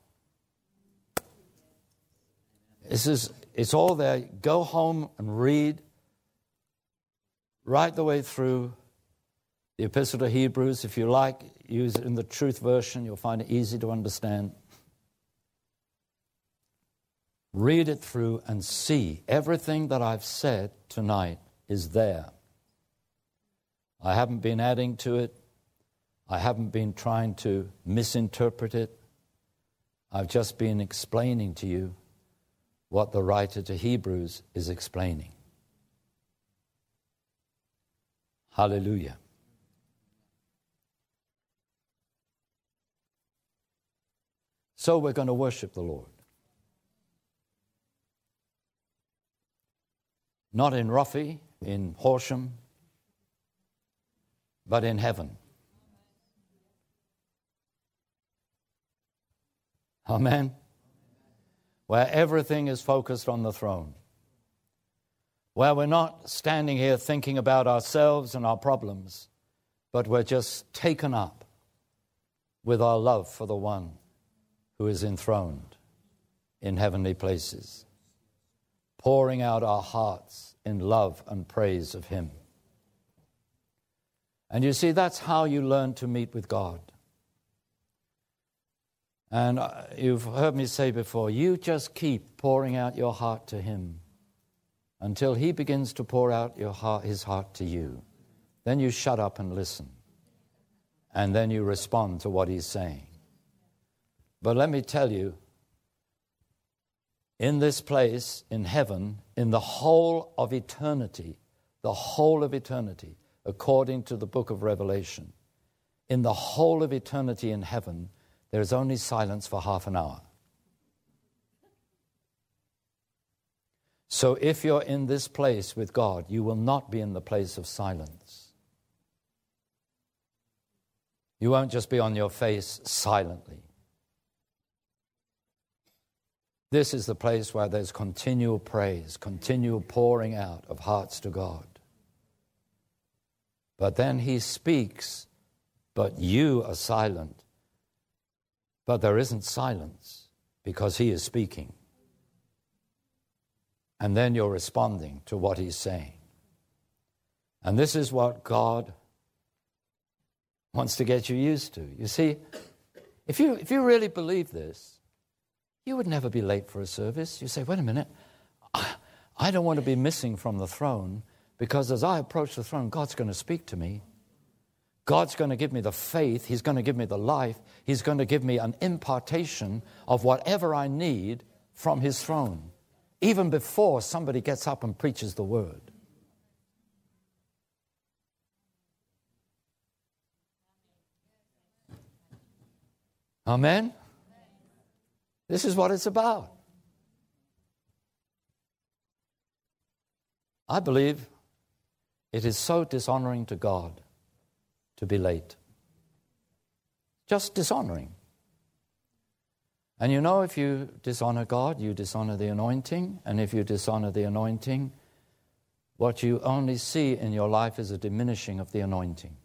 This is, it's all there. Go home and read right the way through the Epistle to Hebrews. If you like, use it in the Truth version. You'll find it easy to understand. Read it through and see everything that I've said tonight is there. I haven't been adding to it. I haven't been trying to misinterpret it. I've just been explaining to you what the writer to Hebrews is explaining. Hallelujah. So we're going to worship the Lord. Not in Roffey, in Horsham, but in heaven. Amen. Where everything is focused on the throne. Where we're not standing here thinking about ourselves and our problems, but we're just taken up with our love for the one who is enthroned in heavenly places, pouring out our hearts in love and praise of him. And you see, that's how you learn to meet with God. And you've heard me say before, you just keep pouring out your heart to him until he begins to pour out your heart, his heart to you. Then you shut up and listen. And then you respond to what he's saying. But let me tell you, in this place, in heaven, in the whole of eternity, the whole of eternity, according to the book of Revelation, in the whole of eternity in heaven, there is only silence for half an hour. So if you're in this place with God, you will not be in the place of silence. You won't just be on your face silently. This is the place where there's continual praise, continual pouring out of hearts to God. But then he speaks, but you are silent. But there isn't silence because he is speaking. And then you're responding to what he's saying. And this is what God wants to get you used to. You see, if you if you really believe this, you would never be late for a service. You say, wait a minute, I don't want to be missing from the throne because as I approach the throne, God's going to speak to me. God's going to give me the faith. He's going to give me the life. He's going to give me an impartation of whatever I need from his throne, even before somebody gets up and preaches the word. Amen? This is what it's about. I believe it is so dishonoring to God to be late. Just dishonoring. And you know, if you dishonor God, you dishonor the anointing. And if you dishonor the anointing, what you only see in your life is a diminishing of the anointing.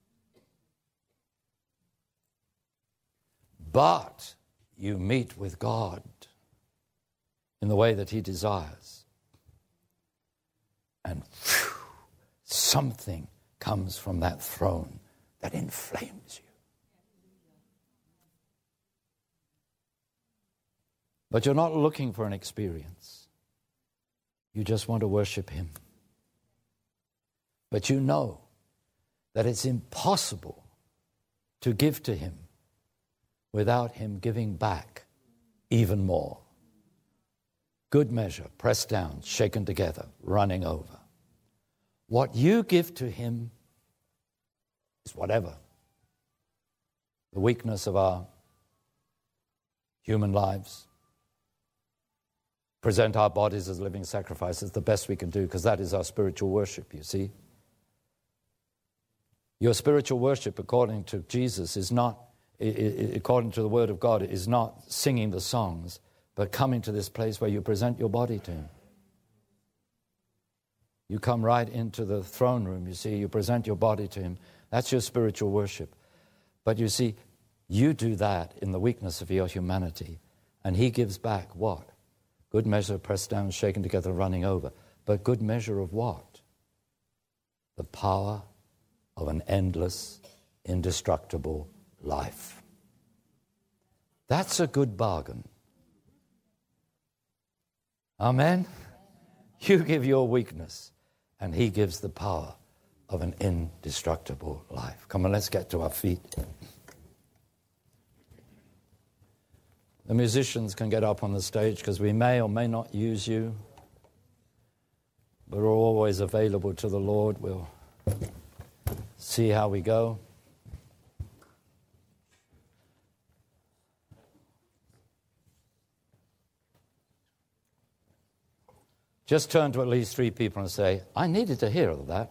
But you meet with God in the way that he desires. And whew, something comes from that throne that inflames you. But you're not looking for an experience. You just want to worship him. But you know that it's impossible to give to him without him giving back even more. Good measure, pressed down, shaken together, running over. What you give to him is whatever. The weakness of our human lives. Present our bodies as living sacrifices, the best we can do, because that is our spiritual worship, you see. Your spiritual worship, according to Jesus, is not, according to the Word of God, is not singing the songs, but coming to this place where you present your body to him. You come right into the throne room, you see, you present your body to him. That's your spiritual worship. But you see, you do that in the weakness of your humanity, and he gives back what? Good measure, pressed down, shaken together, running over. But good measure of what? The power of an endless, indestructible life. That's a good bargain. Amen? You give your weakness, and he gives the power of an indestructible life. Come on, let's get to our feet. The musicians can get up on the stage because we may or may not use you, but we're always available to the Lord. We'll see how we go. Just turn to at least three people and say, I needed to hear that.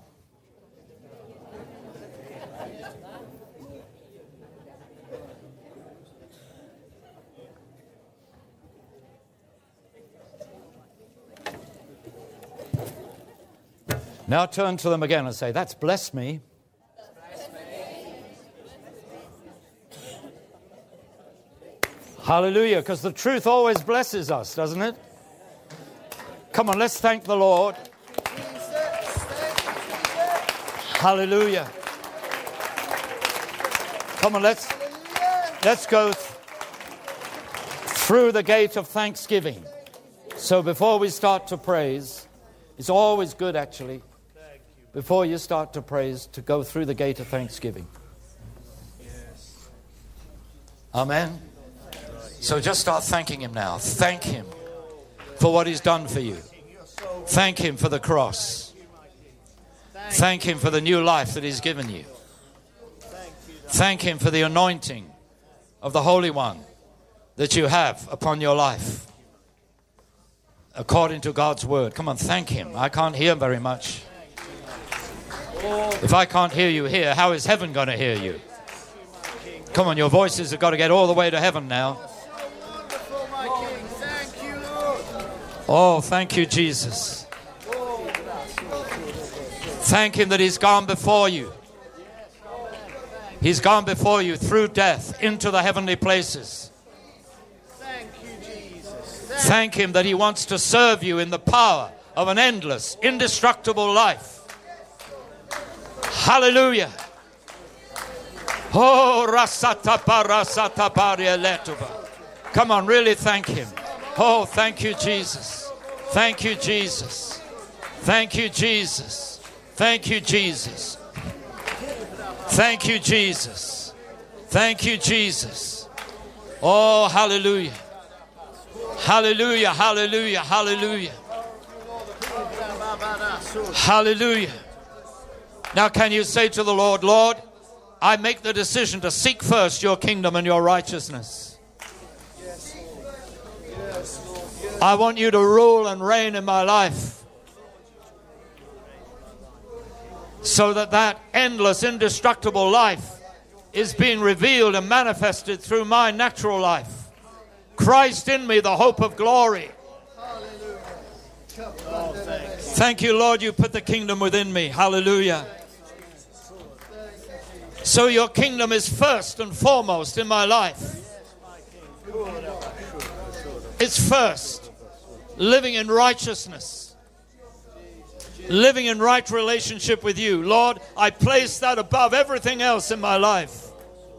Now turn to them again and say, that's blessed me. Hallelujah, because the truth always blesses us, doesn't it? Come on, let's thank the Lord. Hallelujah. Come on, let's, let's go th- through the gate of thanksgiving. So before we start to praise, it's always good actually, before you start to praise, to go through the gate of thanksgiving. Amen. So just start thanking him now. Thank him for what he's done for you. Thank him for the cross. Thank him for the new life that he's given you. Thank him for the anointing of the Holy One that you have upon your life, according to God's word. Come on, thank him. I can't hear very much. If I can't hear you here, how is heaven going to hear you? Come on, your voices have got to get all the way to heaven now. Oh, thank you, Jesus. Thank him that he's gone before you. He's gone before you through death into the heavenly places. Thank you, Jesus. Thank him that he wants to serve you in the power of an endless, indestructible life. Hallelujah. Oh, rasata parasata paria letuba. Come on, really thank him. Oh, thank you, Jesus. Thank you, Jesus. Thank you, Jesus. Thank you, Jesus. Thank you, Jesus. Thank you, Jesus. Oh, hallelujah. Hallelujah, hallelujah, hallelujah. Hallelujah. Now can you say to the Lord, Lord, I make the decision to seek first your kingdom and your righteousness. I want you to rule and reign in my life, so that that endless, indestructible life is being revealed and manifested through my natural life. Christ in me, the hope of glory. Thank you, Lord, you put the kingdom within me. Hallelujah. So your kingdom is first and foremost in my life. It's first. Living in righteousness. Living in right relationship with you. Lord, I place that above everything else in my life.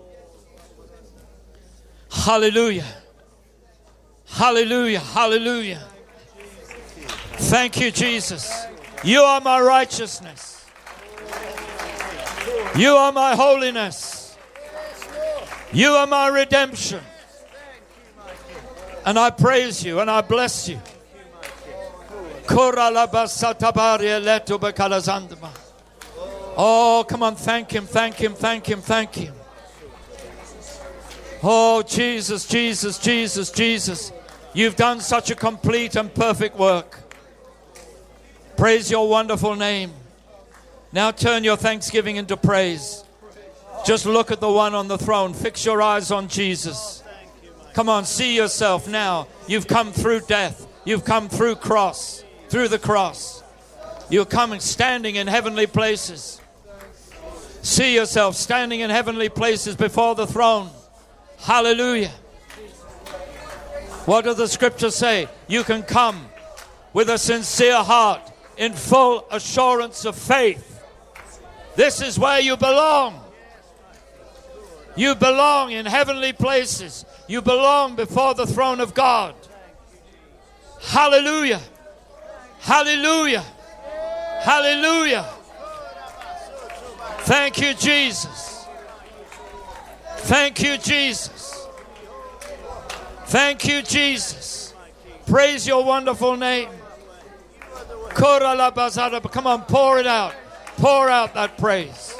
Hallelujah. Hallelujah. Hallelujah. Thank you, Jesus. You are my righteousness. You are my holiness. You are my redemption. And I praise you and I bless you. Oh, come on, thank him, thank him, thank him, thank him. Oh, Jesus, Jesus, Jesus, Jesus. You've done such a complete and perfect work. Praise your wonderful name. Now turn your thanksgiving into praise. Just look at the one on the throne. Fix your eyes on Jesus. Come on, see yourself now. You've come through death. You've come through cross, through the cross. You're coming, standing in heavenly places. See yourself standing in heavenly places before the throne. Hallelujah. What does the scripture say? You can come with a sincere heart, in full assurance of faith. This is where you belong. You belong in heavenly places. You belong before the throne of God. Hallelujah. Hallelujah. Hallelujah. Thank you, Jesus. Thank you, Jesus. Thank you, Jesus. Praise your wonderful name. Come on, pour it out. Pour out that praise.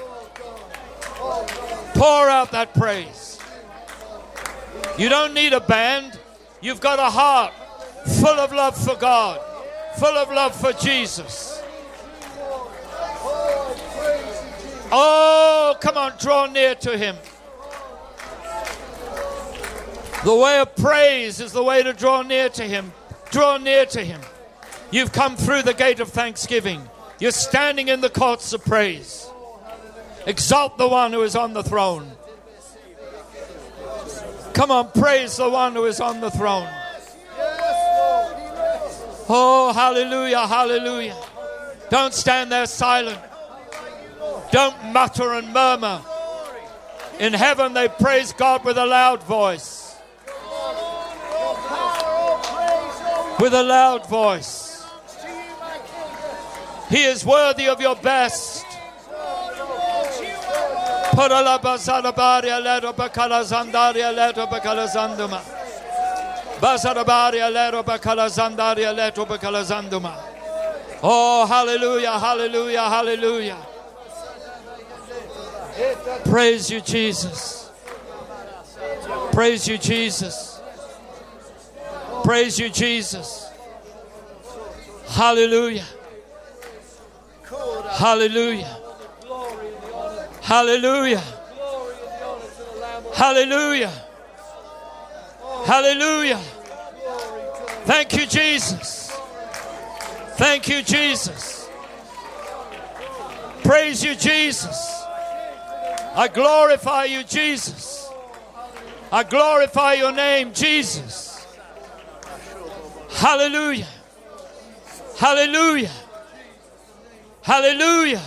Pour out that praise. You don't need a band. You've got a heart full of love for God, full of love for Jesus. Oh, come on, draw near to him. The way of praise is the way to draw near to him. Draw near to him. You've come through the gate of thanksgiving. You're standing in the courts of praise. Exalt the one who is on the throne. Come on, praise the one who is on the throne. Oh, hallelujah, hallelujah. Don't stand there silent. Don't mutter and murmur. In heaven they praise God with a loud voice. With a loud voice. He is worthy of your best. Oh, hallelujah, hallelujah, hallelujah. Praise you, Jesus. Praise you, Jesus. Praise you, Jesus. Hallelujah. Hallelujah. Hallelujah. Hallelujah. Hallelujah. Thank you, Jesus. Thank you, Jesus. Praise you, Jesus. I glorify you, Jesus. I glorify your name, Jesus. Hallelujah. Hallelujah. Hallelujah.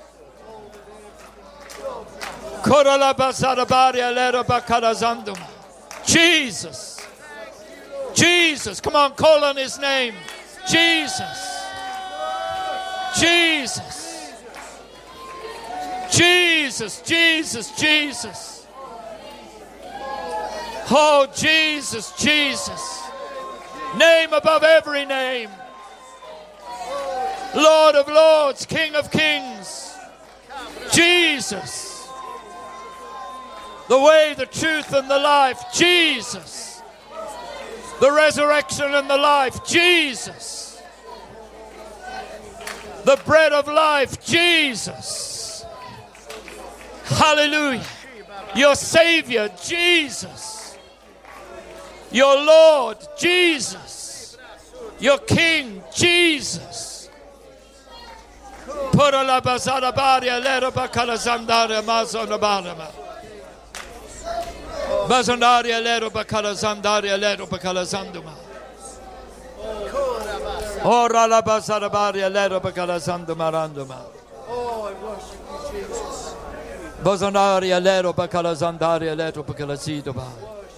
Jesus. Jesus. Come on, call on his name. Jesus. Jesus. Jesus. Jesus. Jesus. Oh, Jesus. Jesus. Name above every name. Lord of lords, King of kings. Jesus. The way, the truth, and the life. Jesus. The resurrection and the life. Jesus. The bread of life. Jesus. Hallelujah. Your Savior. Jesus. Your Lord. Jesus. Your King. Jesus. Pura la basada baria lero bakala zandare mazona barama. Bazondaria lero bakala zandaria lero bakala zanduma. Ora la basada baria lero bakala zanduma randuma. Oh, I worship you, Jesus. Bazondaria lero bakala zandaria lero bakala ziduma.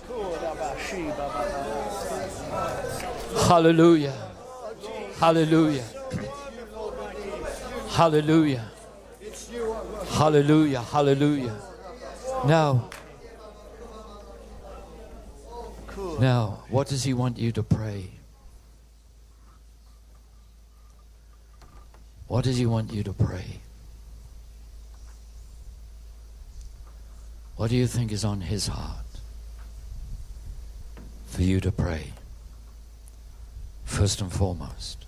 Hallelujah. Hallelujah. Hallelujah. Hallelujah. Hallelujah. Now, now, what does he want you to pray? What does he want you to pray? What do you think is on his heart for you to pray? First and foremost,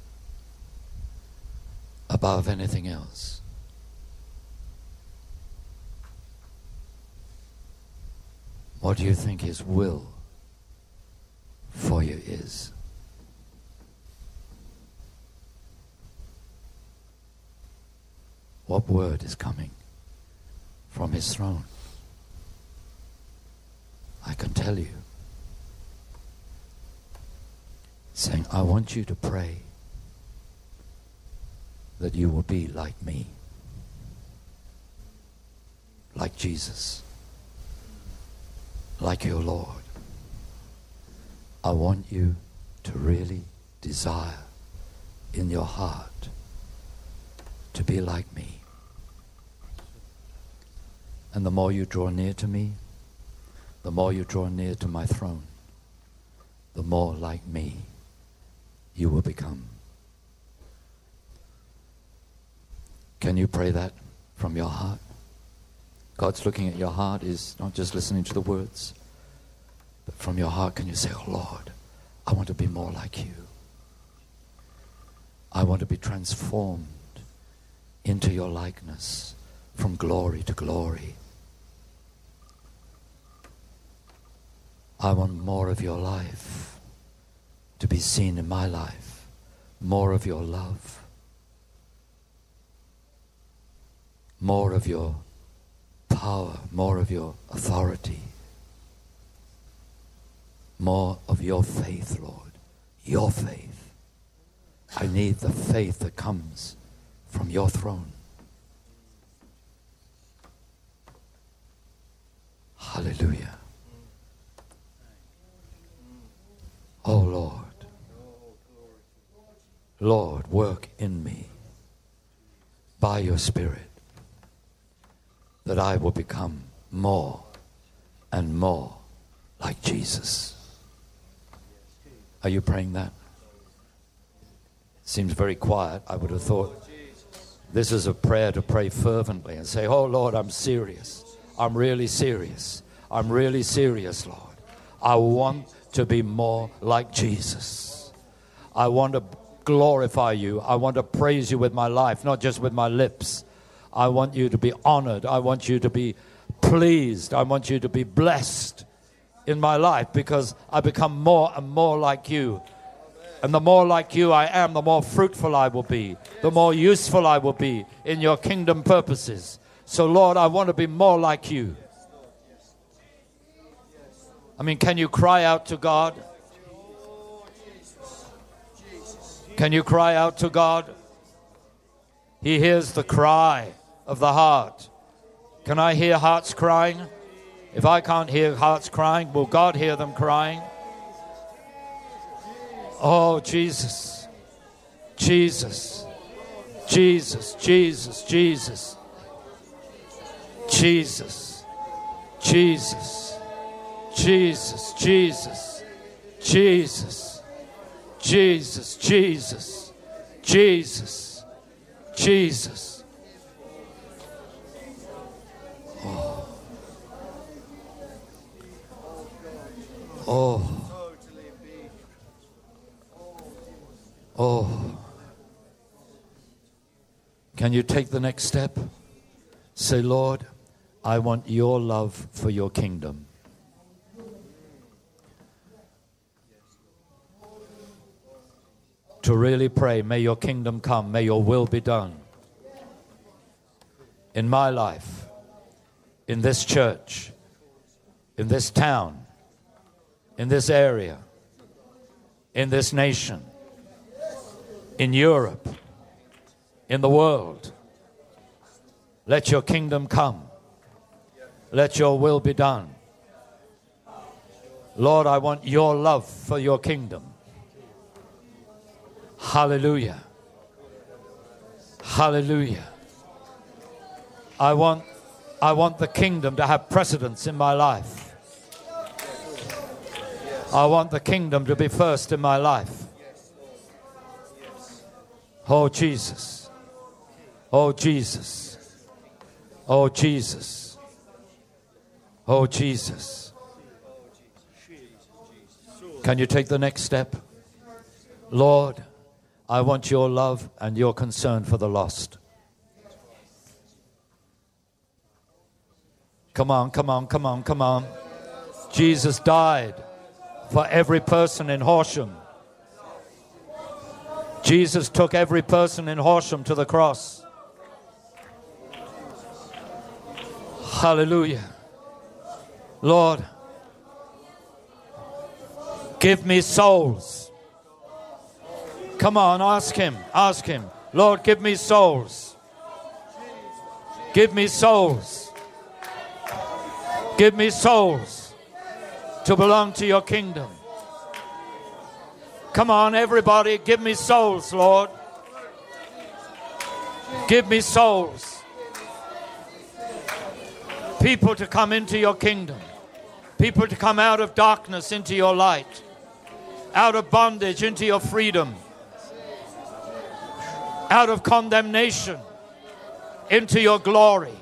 above anything else. What do you think his will for you is? what word is coming from his throne? I can tell you. Saying, I want you to pray that you will be like me. Like Jesus. Like your Lord. I want you to really desire in your heart to be like me. And the more you draw near to me, the more you draw near to my throne, the more like me you will become. Can you pray that from your heart? God's looking at your heart, is not just listening to the words, but from your heart can you say, oh Lord, I want to be more like you. I want to be transformed into your likeness from glory to glory. I want more of your life to be seen in my life, more of your love, more of your power, more of your authority, more of your faith, Lord, your faith. I need the faith that comes from your throne. Hallelujah. Oh Lord, Lord, work in me by your Spirit that I will become more and more like Jesus. Are you praying that? It seems very quiet. I would have thought this is a prayer to pray fervently and say, oh Lord, I'm serious. I'm really serious. I'm really serious, Lord. I want to be more like Jesus. I want to glorify you. I want to praise you with my life, not just with my lips. I want you to be honored. I want you to be pleased. I want you to be blessed in my life because I become more and more like you. And the more like you I am, the more fruitful I will be, the more useful I will be in your kingdom purposes. So, Lord, I want to be more like you. I mean, can you cry out to God? Can you cry out to God? He hears the cry of the heart. Can I hear hearts crying? If I can't hear hearts crying, will God hear them crying? Oh, Jesus. Jesus. Jesus. Jesus. Jesus. Jesus. Jesus. Jesus, Jesus, Jesus, Jesus, Jesus, Jesus, Jesus. Oh. Oh. Oh. Can you take the next step? Say, Lord, I want your love for your kingdom. To really pray, may your kingdom come, may your will be done in my life, in this church, in this town, in this area, in this nation, in Europe, in the world. Let your kingdom come. Let your will be done. Lord, I want your love for your kingdom. Hallelujah. Hallelujah. I want, I want the kingdom to have precedence in my life. I want the kingdom to be first in my life. Oh, Jesus. Oh, Jesus. Oh, Jesus. Oh, Jesus. Can you take the next step? Lord, I want your love and your concern for the lost. Come on, come on, come on, come on. Jesus died for every person in Horsham. Jesus took every person in Horsham to the cross. Hallelujah. Lord, give me souls. Come on, ask him. Ask him. Lord, give me souls. Give me souls. Give me souls to belong to your kingdom. Come on, everybody, give me souls, Lord. Give me souls. People to come into your kingdom. People to come out of darkness into your light. Out of bondage into your freedom. Out of condemnation into your glory.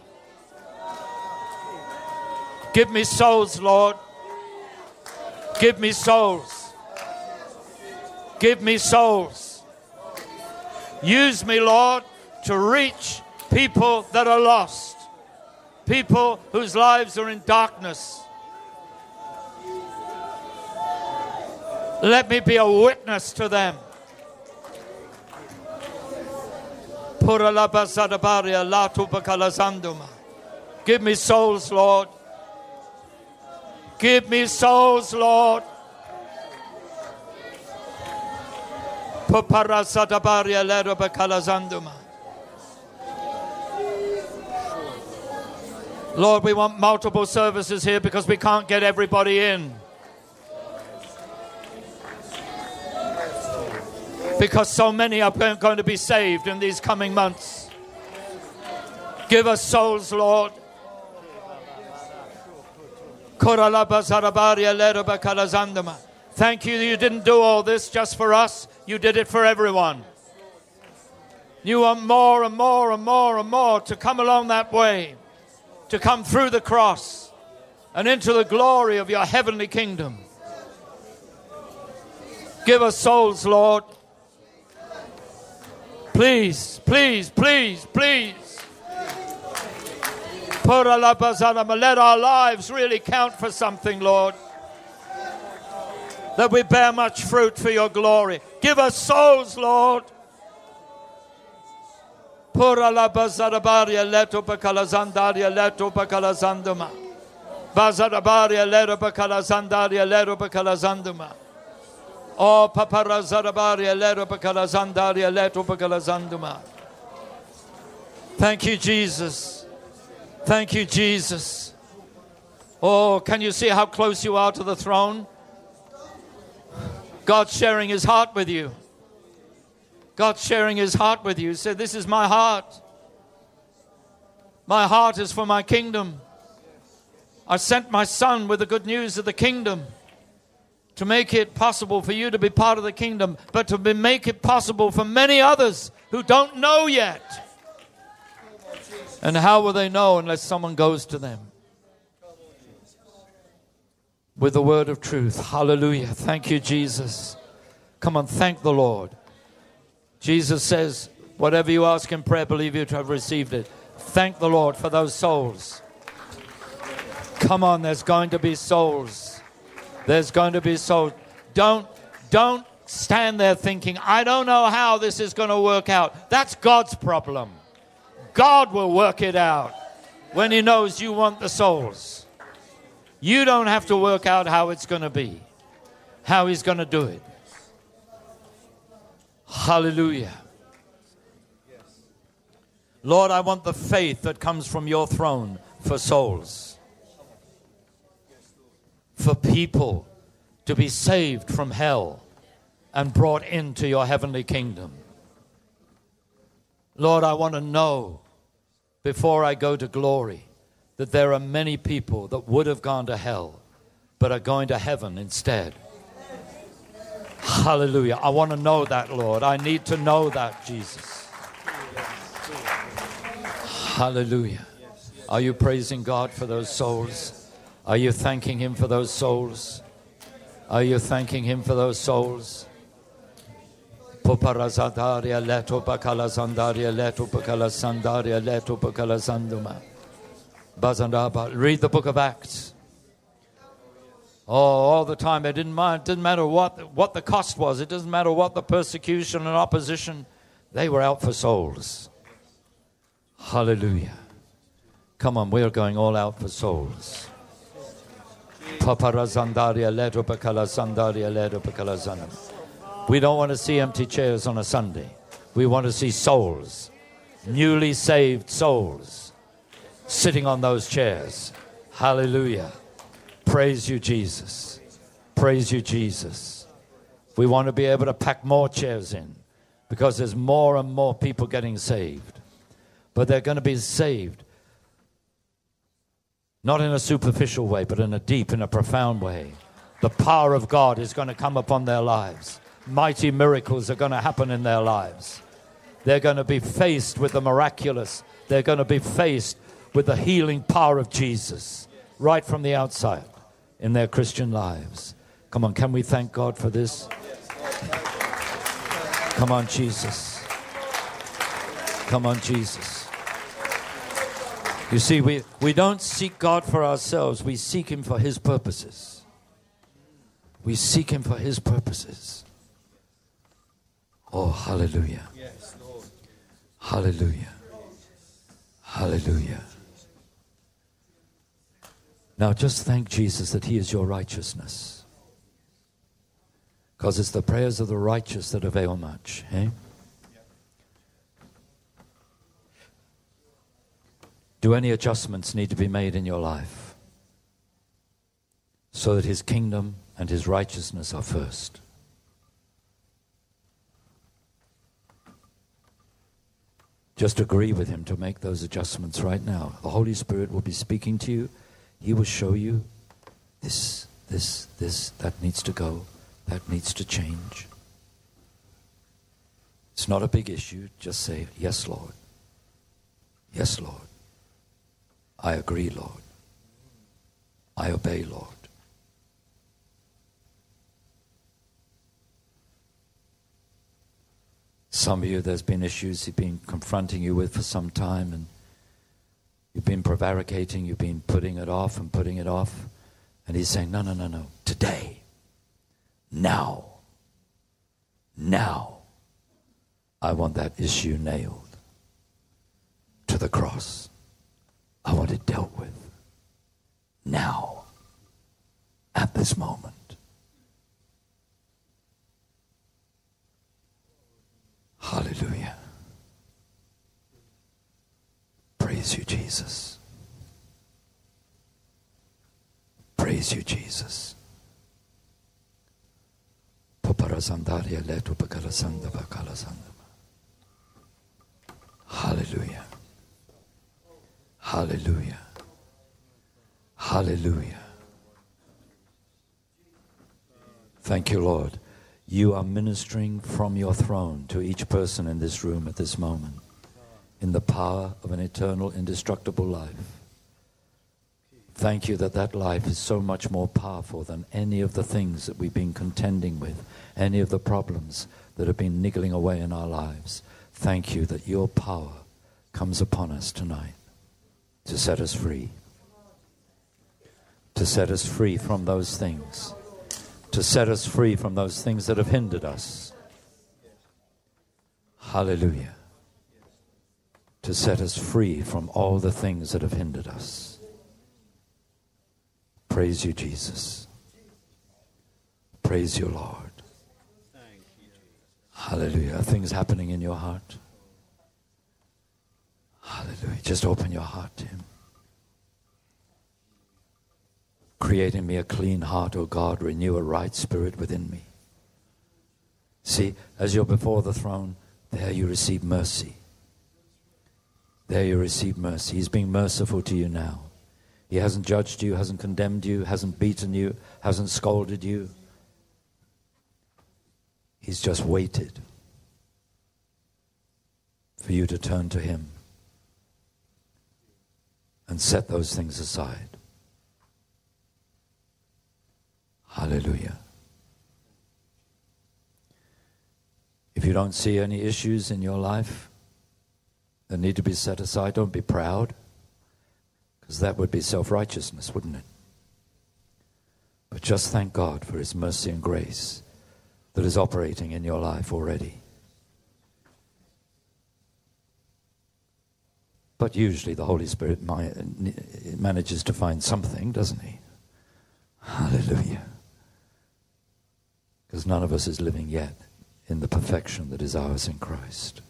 Give me souls, Lord. Give me souls. Give me souls. Use me, Lord, to reach people that are lost. People whose lives are in darkness. Let me be a witness to them. Give me souls, Lord. Give me souls, Lord. Lord, we want multiple services here because we can't get everybody in. Because so many are going to be saved in these coming months. Give us souls, Lord. Thank you that you didn't do all this just for us. You did it for everyone. You want more and more and more and more to come along that way. To come through the cross and into the glory of your heavenly kingdom. Give us souls, Lord. Please, please, please, please. Let our lives really count for something, Lord. That we bear much fruit for your glory. Give us souls, Lord. Pura la bazarabaria leto bacalazandaria leto bacalazanduma. Bazarabaria leto bacalazandaria leto bacalazanduma. Oh, paparazarabaria leto bacalazandaria leto bacalazanduma. Thank you, Jesus. Thank you, Jesus. Oh, can you see how close you are to the throne? God's sharing his heart with you. God's sharing his heart with you. He said, this is my heart. My heart is for my kingdom. I sent my son with the good news of the kingdom to make it possible for you to be part of the kingdom, but to be, make it possible for many others who don't know yet. And how will they know unless someone goes to them with the word of truth? Hallelujah. Thank you, Jesus. Come on, thank the Lord. Jesus says, whatever you ask in prayer, believe you to have received it. Thank the Lord for those souls. Come on, there's going to be souls. There's going to be souls. Don't, don't stand there thinking, I don't know how this is going to work out. That's God's problem. God will work it out when he knows you want the souls. You don't have to work out how it's going to be, how he's going to do it. Hallelujah. Lord, I want the faith that comes from your throne for souls. For people to be saved from hell and brought into your heavenly kingdom. Lord, I want to know before I go to glory that there are many people that would have gone to hell but are going to heaven instead. Hallelujah. I want to know that, Lord. I need to know that, Jesus. Hallelujah. Are you praising God for those souls? Are you thanking him for those souls? Are you thanking him for those souls? Poparazadaria leto bakalazandaria leto bakalasandaria leto bakalazanduma. Bazandaba. Read the book of Acts. Oh, all the time. It didn't mind. It didn't matter what, what the cost was. It doesn't matter what the persecution and opposition. They were out for souls. Hallelujah. Come on, we're going all out for souls. Paparazandaria ledo bakala sandaria ledo bakala zanda. We don't want to see empty chairs on a Sunday. We want to see souls, newly saved souls, sitting on those chairs. Hallelujah. Praise you, Jesus. Praise you, Jesus. We want to be able to pack more chairs in because there's more and more people getting saved. But they're going to be saved not in a superficial way, but in a deep, in a profound way. The power of God is going to come upon their lives. Mighty miracles are going to happen in their lives. They're going to be faced with the miraculous. They're going to be faced with the healing power of Jesus right from the outside in their Christian lives. Come on, can we thank God for this? Come on, Jesus. Come on, Jesus. You see, we, we don't seek God for ourselves. We seek Him for His purposes. We seek Him for His purposes. Oh, hallelujah. Yes, Lord. Hallelujah. Hallelujah. Now just thank Jesus that He is your righteousness. Because it's the prayers of the righteous that avail much. Eh? Do any adjustments need to be made in your life so that His kingdom and His righteousness are first? Just agree with Him to make those adjustments right now. The Holy Spirit will be speaking to you. He will show you this, this, this, that needs to go, that needs to change. It's not a big issue. Just say, yes, Lord. Yes, Lord. I agree, Lord. I obey, Lord. Some of you, there's been issues He's been confronting you with for some time, and you've been prevaricating, you've been putting it off and putting it off. And He's saying, no, no, no, no. Today, now, now, I want that issue nailed to the cross. I want it dealt with now, at this moment. Hallelujah. Praise you, Jesus. Praise you, Jesus. Hallelujah. Hallelujah. Hallelujah. Thank you, Lord. You are ministering from your throne to each person in this room at this moment in the power of an eternal, indestructible life. Thank you that that life is so much more powerful than any of the things that we've been contending with, any of the problems that have been niggling away in our lives. Thank you that your power comes upon us tonight to set us free. To set us free from those things. To set us free from those things that have hindered us. Hallelujah. To set us free from all the things that have hindered us. Praise you, Jesus. Praise you, Lord. Hallelujah. Are things happening in your heart? Hallelujah. Just open your heart to Him. Create in me a clean heart, O God. Renew a right spirit within me. See, as you're before the throne, there you receive mercy. There you receive mercy. He's being merciful to you now. He hasn't judged you, hasn't condemned you, hasn't beaten you, hasn't scolded you. He's just waited for you to turn to Him and set those things aside. Hallelujah. If you don't see any issues in your life that need to be set aside, don't be proud, because that would be self-righteousness, wouldn't it? But just thank God for His mercy and grace that is operating in your life already. But usually the Holy Spirit manages to find something, doesn't he? Hallelujah. Because none of us is living yet in the perfection that is ours in Christ.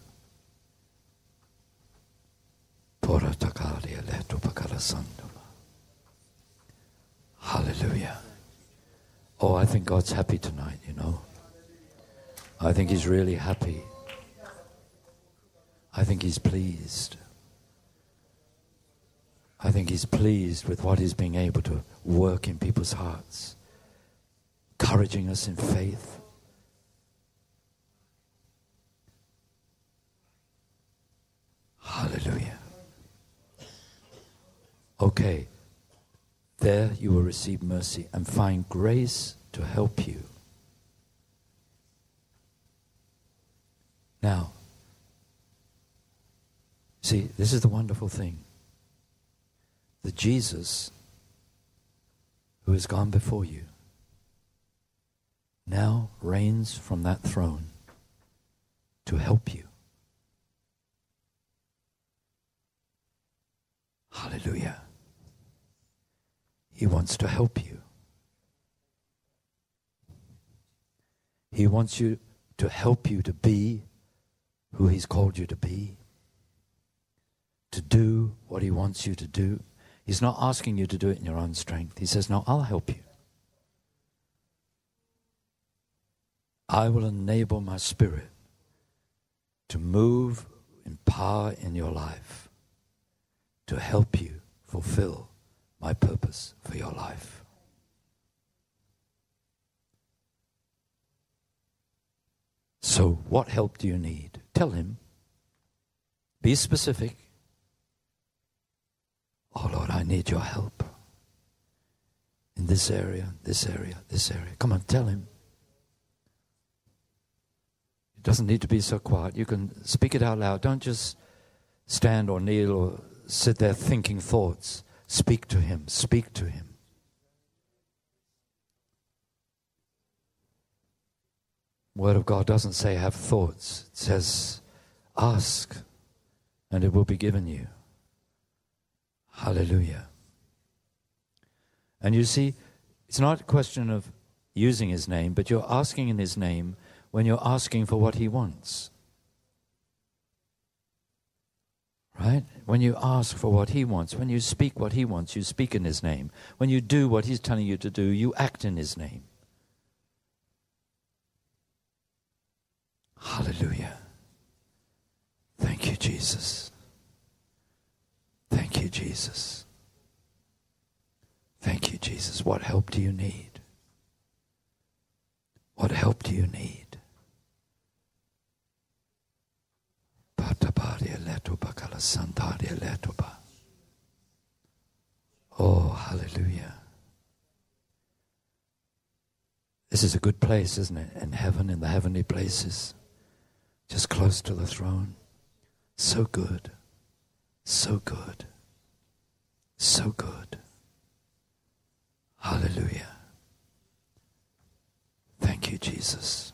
Hallelujah. Oh, I think God's happy tonight, you know. I think he's really happy. I think he's pleased. I think he's pleased with what he's being able to work in people's hearts, encouraging us in faith. Hallelujah. Okay, there you will receive mercy and find grace to help you. Now, see, this is the wonderful thing. The Jesus who has gone before you now reigns from that throne to help you. Hallelujah. He wants to help you. He wants you to help you to be who he's called you to be, to do what he wants you to do. He's not asking you to do it in your own strength. He says, no, I'll help you. I will enable my Spirit to move in power in your life, to help you fulfill my purpose for your life. So what help do you need? Tell him. Be specific. Oh Lord, I need your help in this area, this area, this area. Come on, tell him. It doesn't need to be so quiet. You can speak it out loud. Don't just stand or kneel or sit there thinking thoughts. Speak to him. Speak to him. Word of God doesn't say have thoughts. It says ask and it will be given you. Hallelujah. And you see, it's not a question of using his name, but you're asking in his name when you're asking for what he wants. Right? When you ask for what he wants, when you speak what he wants, you speak in his name. When you do what he's telling you to do, you act in his name. Hallelujah. Thank you, Jesus. Thank you, Jesus. Thank you, Jesus. What help do you need? What help do you need? Oh, hallelujah. This is a good place, isn't it? In heaven, in the heavenly places. Just close to the throne. So good. So good. So good. Hallelujah. Thank you, Jesus.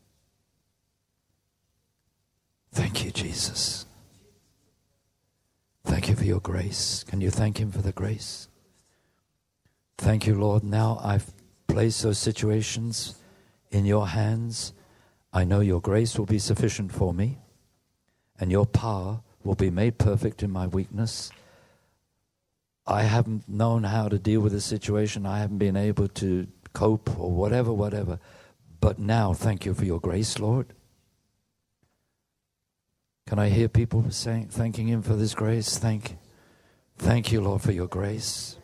Thank you, Jesus. Thank you for your grace. Can you thank him for the grace? Thank you, Lord. Now I've placed those situations in your hands. I know your grace will be sufficient for me, and your power will be made perfect in my weakness. I haven't known how to deal with the situation. I haven't been able to cope or whatever, whatever. But now, thank you for your grace, Lord. Can I hear people saying, thanking him for this grace? Thank, thank you, Lord, for your grace.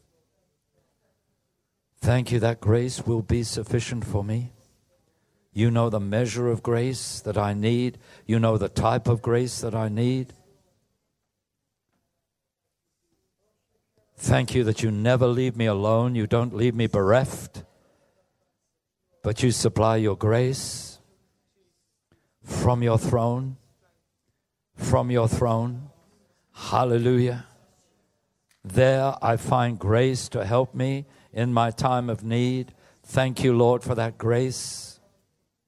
Thank you that grace will be sufficient for me. You know the measure of grace that I need. You know the type of grace that I need. Thank you that you never leave me alone. You don't leave me bereft. But you supply your grace from your throne. From your throne. Hallelujah. There I find grace to help me in my time of need. Thank you, Lord, for that grace.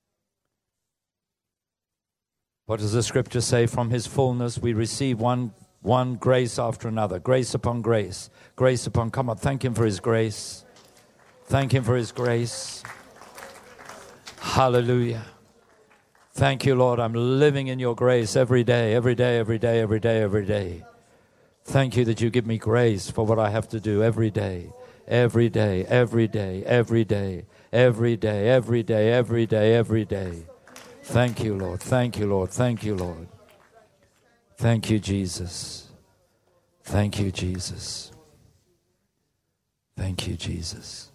What does the scripture say? From his fullness we receive one One grace after another, grace upon grace, grace upon, come on, thank him for his grace. Thank him for his grace. Hallelujah. Thank you, Lord. I'm living in your grace every day, every day, every day, every day, every day. Thank you that you give me grace for what I have to do every day, every day, every day, every day, every day, every day, every day, every day. Thank you, Lord. Thank you, Lord. Thank you, Lord. Thank you, Jesus. Thank you, Jesus. Thank you, Jesus.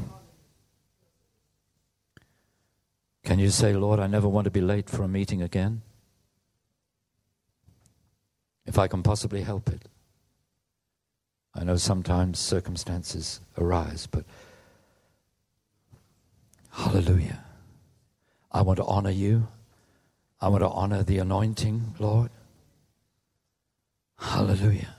Can you say, Lord, I never want to be late for a meeting again? If I can possibly help it. I know sometimes circumstances arise, but hallelujah. I want to honor you. I want to honor the anointing, Lord. Hallelujah.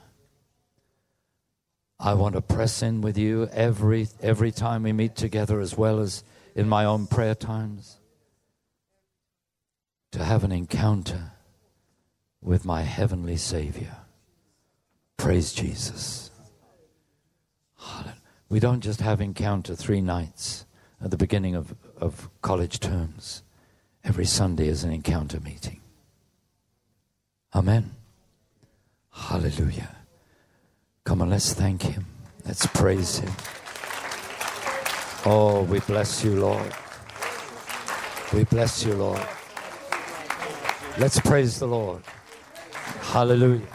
I want to press in with you every every time we meet together, as well as in my own prayer times, to have an encounter with my heavenly Savior. Praise Jesus. Hallelujah. We don't just have encounter three nights at the beginning of, of college terms. Every Sunday is an encounter meeting. Amen. Hallelujah. Come on, let's thank him. Let's praise him. Oh, we bless you, Lord. We bless you, Lord. Let's praise the Lord. Hallelujah.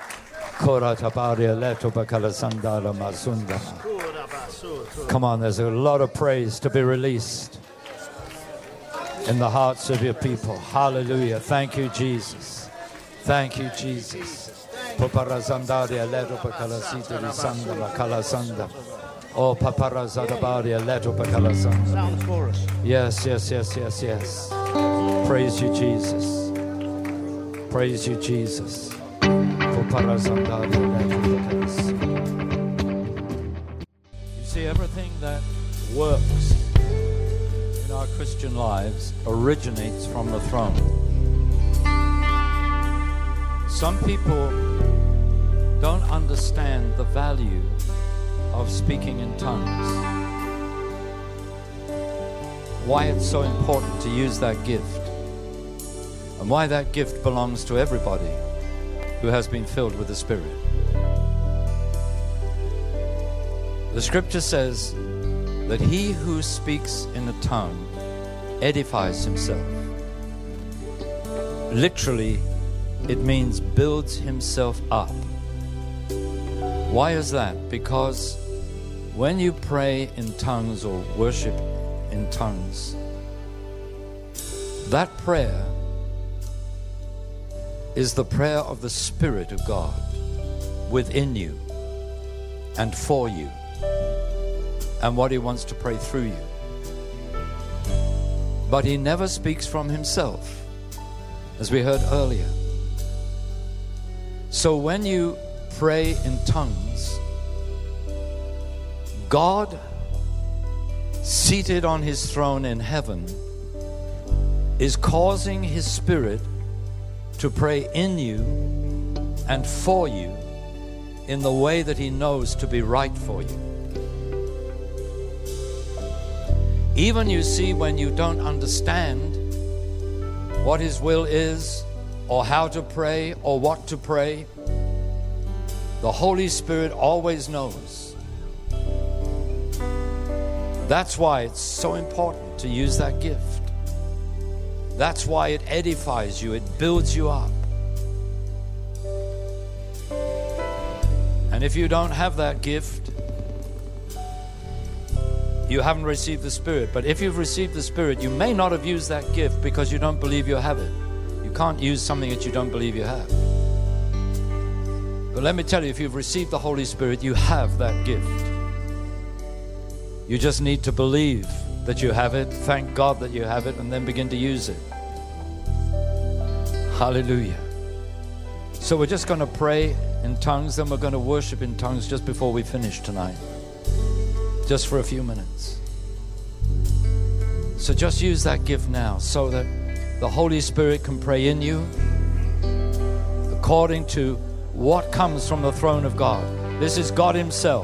Come on, there's a lot of praise to be released in the hearts of your people. Hallelujah. Thank you, Jesus. Thank you, Jesus. Oh, paparazadabaria leto pakalasanda. Sounds for us. Yes, yes, yes, yes, yes. Praise you, Jesus. Praise you, Jesus. You see, everything that works in our Christian lives originates from the throne. Some people don't understand the value of speaking in tongues. Why it's so important to use that gift. And why that gift belongs to everybody who has been filled with the Spirit. The scripture says that he who speaks in a tongue edifies himself. Literally, it means builds himself up. Why is that? Because when you pray in tongues or worship in tongues, that prayer is the prayer of the Spirit of God within you and for you, and what he wants to pray through you. But he never speaks from himself, as we heard earlier. So when you pray in tongues, God, seated on his throne in heaven, is causing his Spirit to pray in you and for you in the way that he knows to be right for you. Even, you see, when you don't understand what his will is, or how to pray, or what to pray, the Holy Spirit always knows. That's why it's so important to use that gift. That's why it edifies you, it builds you up. And if you don't have that gift, you haven't received the Spirit. But if you've received the Spirit, you may not have used that gift because you don't believe you have it. You can't use something that you don't believe you have. But let me tell you, if you've received the Holy Spirit, you have that gift. You just need to believe that you have it, thank God that you have it, and then begin to use it. Hallelujah. So we're just going to pray in tongues, then we're going to worship in tongues just before we finish tonight. Just for a few minutes. So just use that gift now so that the Holy Spirit can pray in you according to what comes from the throne of God. This is God himself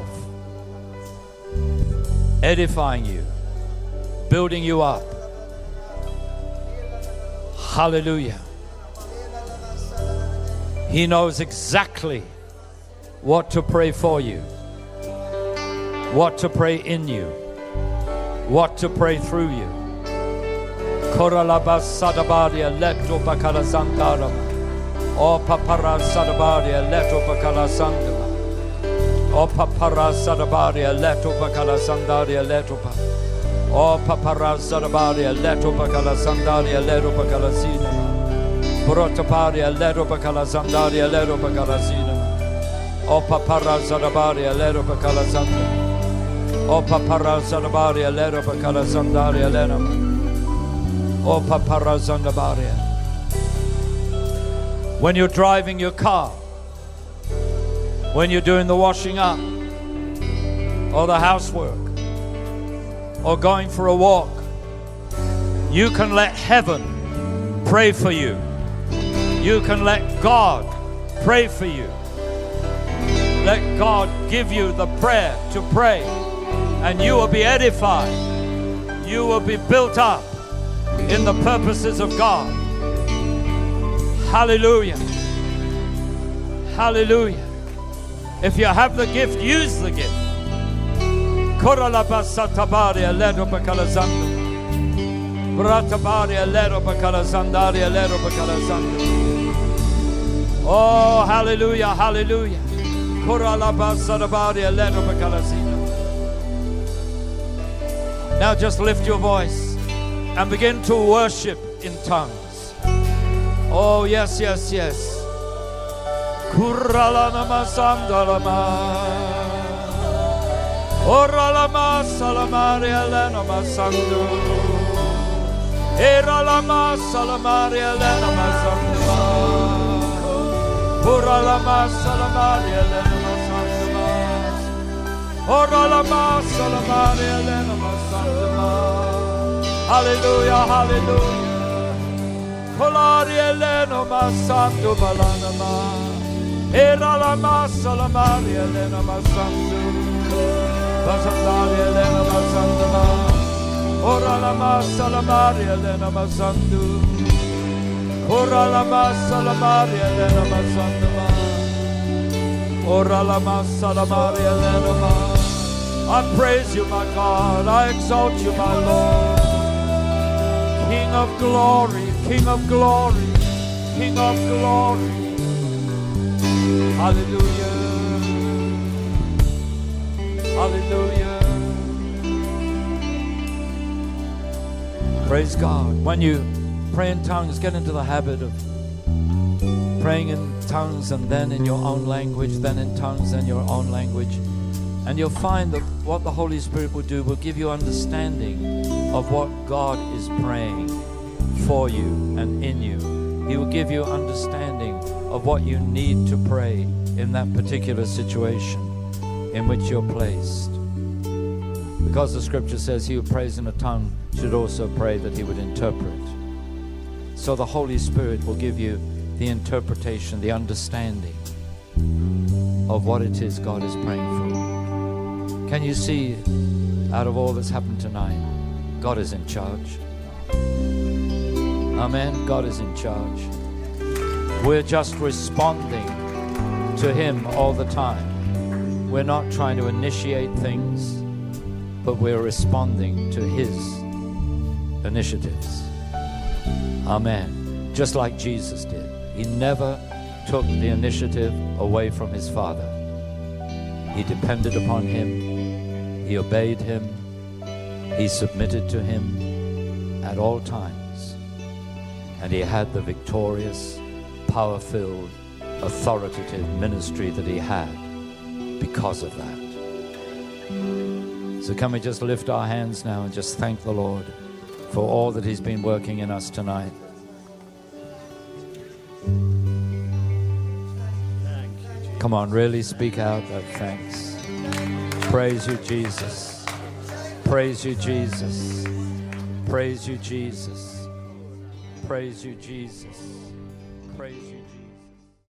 edifying you, building you up. Hallelujah. He knows exactly what to pray for you, what to pray in you, what to pray through you. Koralabas sadabadia leto bakala sandaram. O papara sadabadia leto bakala sandama. O papara sadabadia leto bakala sandaria leto pa. O papara sadabadia leto bakala sandaria leto bakala sinama. Brotaparia leto bakala sandaria leto bakala sinama. O papara sadabadia leto bakala sandama. O papara sadabadia leto bakala sandaria lenama. O papara sandabaria. When you're driving your car, when you're doing the washing up, or the housework, or going for a walk, you can let heaven pray for you. You can let God pray for you. Let God give you the prayer to pray, and you will be edified. You will be built up in the purposes of God. Hallelujah. Hallelujah. If you have the gift, use the gift. Koralabasatabaria ledo bakalazanda. Bratabaria ledo bakalazandaria ledo bakalazanda. Oh, hallelujah, hallelujah. Koralabasatabaria ledo bakalazina. Now just lift your voice and begin to worship in tongues. Oh, yes, yes, yes. Kuralama sandalama. Oralama salamaria lenoma sandu. Eralama salamaria lenoma sandu. Kuralama salamaria lenoma sandu. Oralama salamaria lenoma sandu. Hallelujah, hallelujah. Kolaria lenoma sandu balanama. Eralama salamaria lenoma sandu. Basandaria lenoma sandu. Oralama salamaria lenoma sandu. Oralama salamaria lenoma sandu. Oralama salamaria lenoma. I praise you, my God. I exalt you, my Lord. King of glory, King of glory, King of glory. Hallelujah. Hallelujah. Praise God. When you pray in tongues, get into the habit of praying in tongues and then in your own language, then in tongues and your own language. And you'll find that what the Holy Spirit will do will give you understanding of what God is praying for you and in you. He will give you understanding of what you need to pray in that particular situation in which you're placed. Because the scripture says he who prays in a tongue should also pray that he would interpret. So the Holy Spirit will give you the interpretation, the understanding of what it is God is praying for. Can you see, out of all that's happened tonight, God is in charge? Amen. God is in charge. We're just responding to him all the time. We're not trying to initiate things, but we're responding to his initiatives. Amen. Just like Jesus did. He never took the initiative away from his Father. He depended upon him. He obeyed him. He submitted to him at all times. And he had the victorious, power-filled, authoritative ministry that he had because of that. So can we just lift our hands now and just thank the Lord for all that he's been working in us tonight. Come on, really speak out that thanks. Praise you, Jesus. Praise you, Jesus. Praise you, Jesus. Praise you, Jesus. Praise you, Jesus.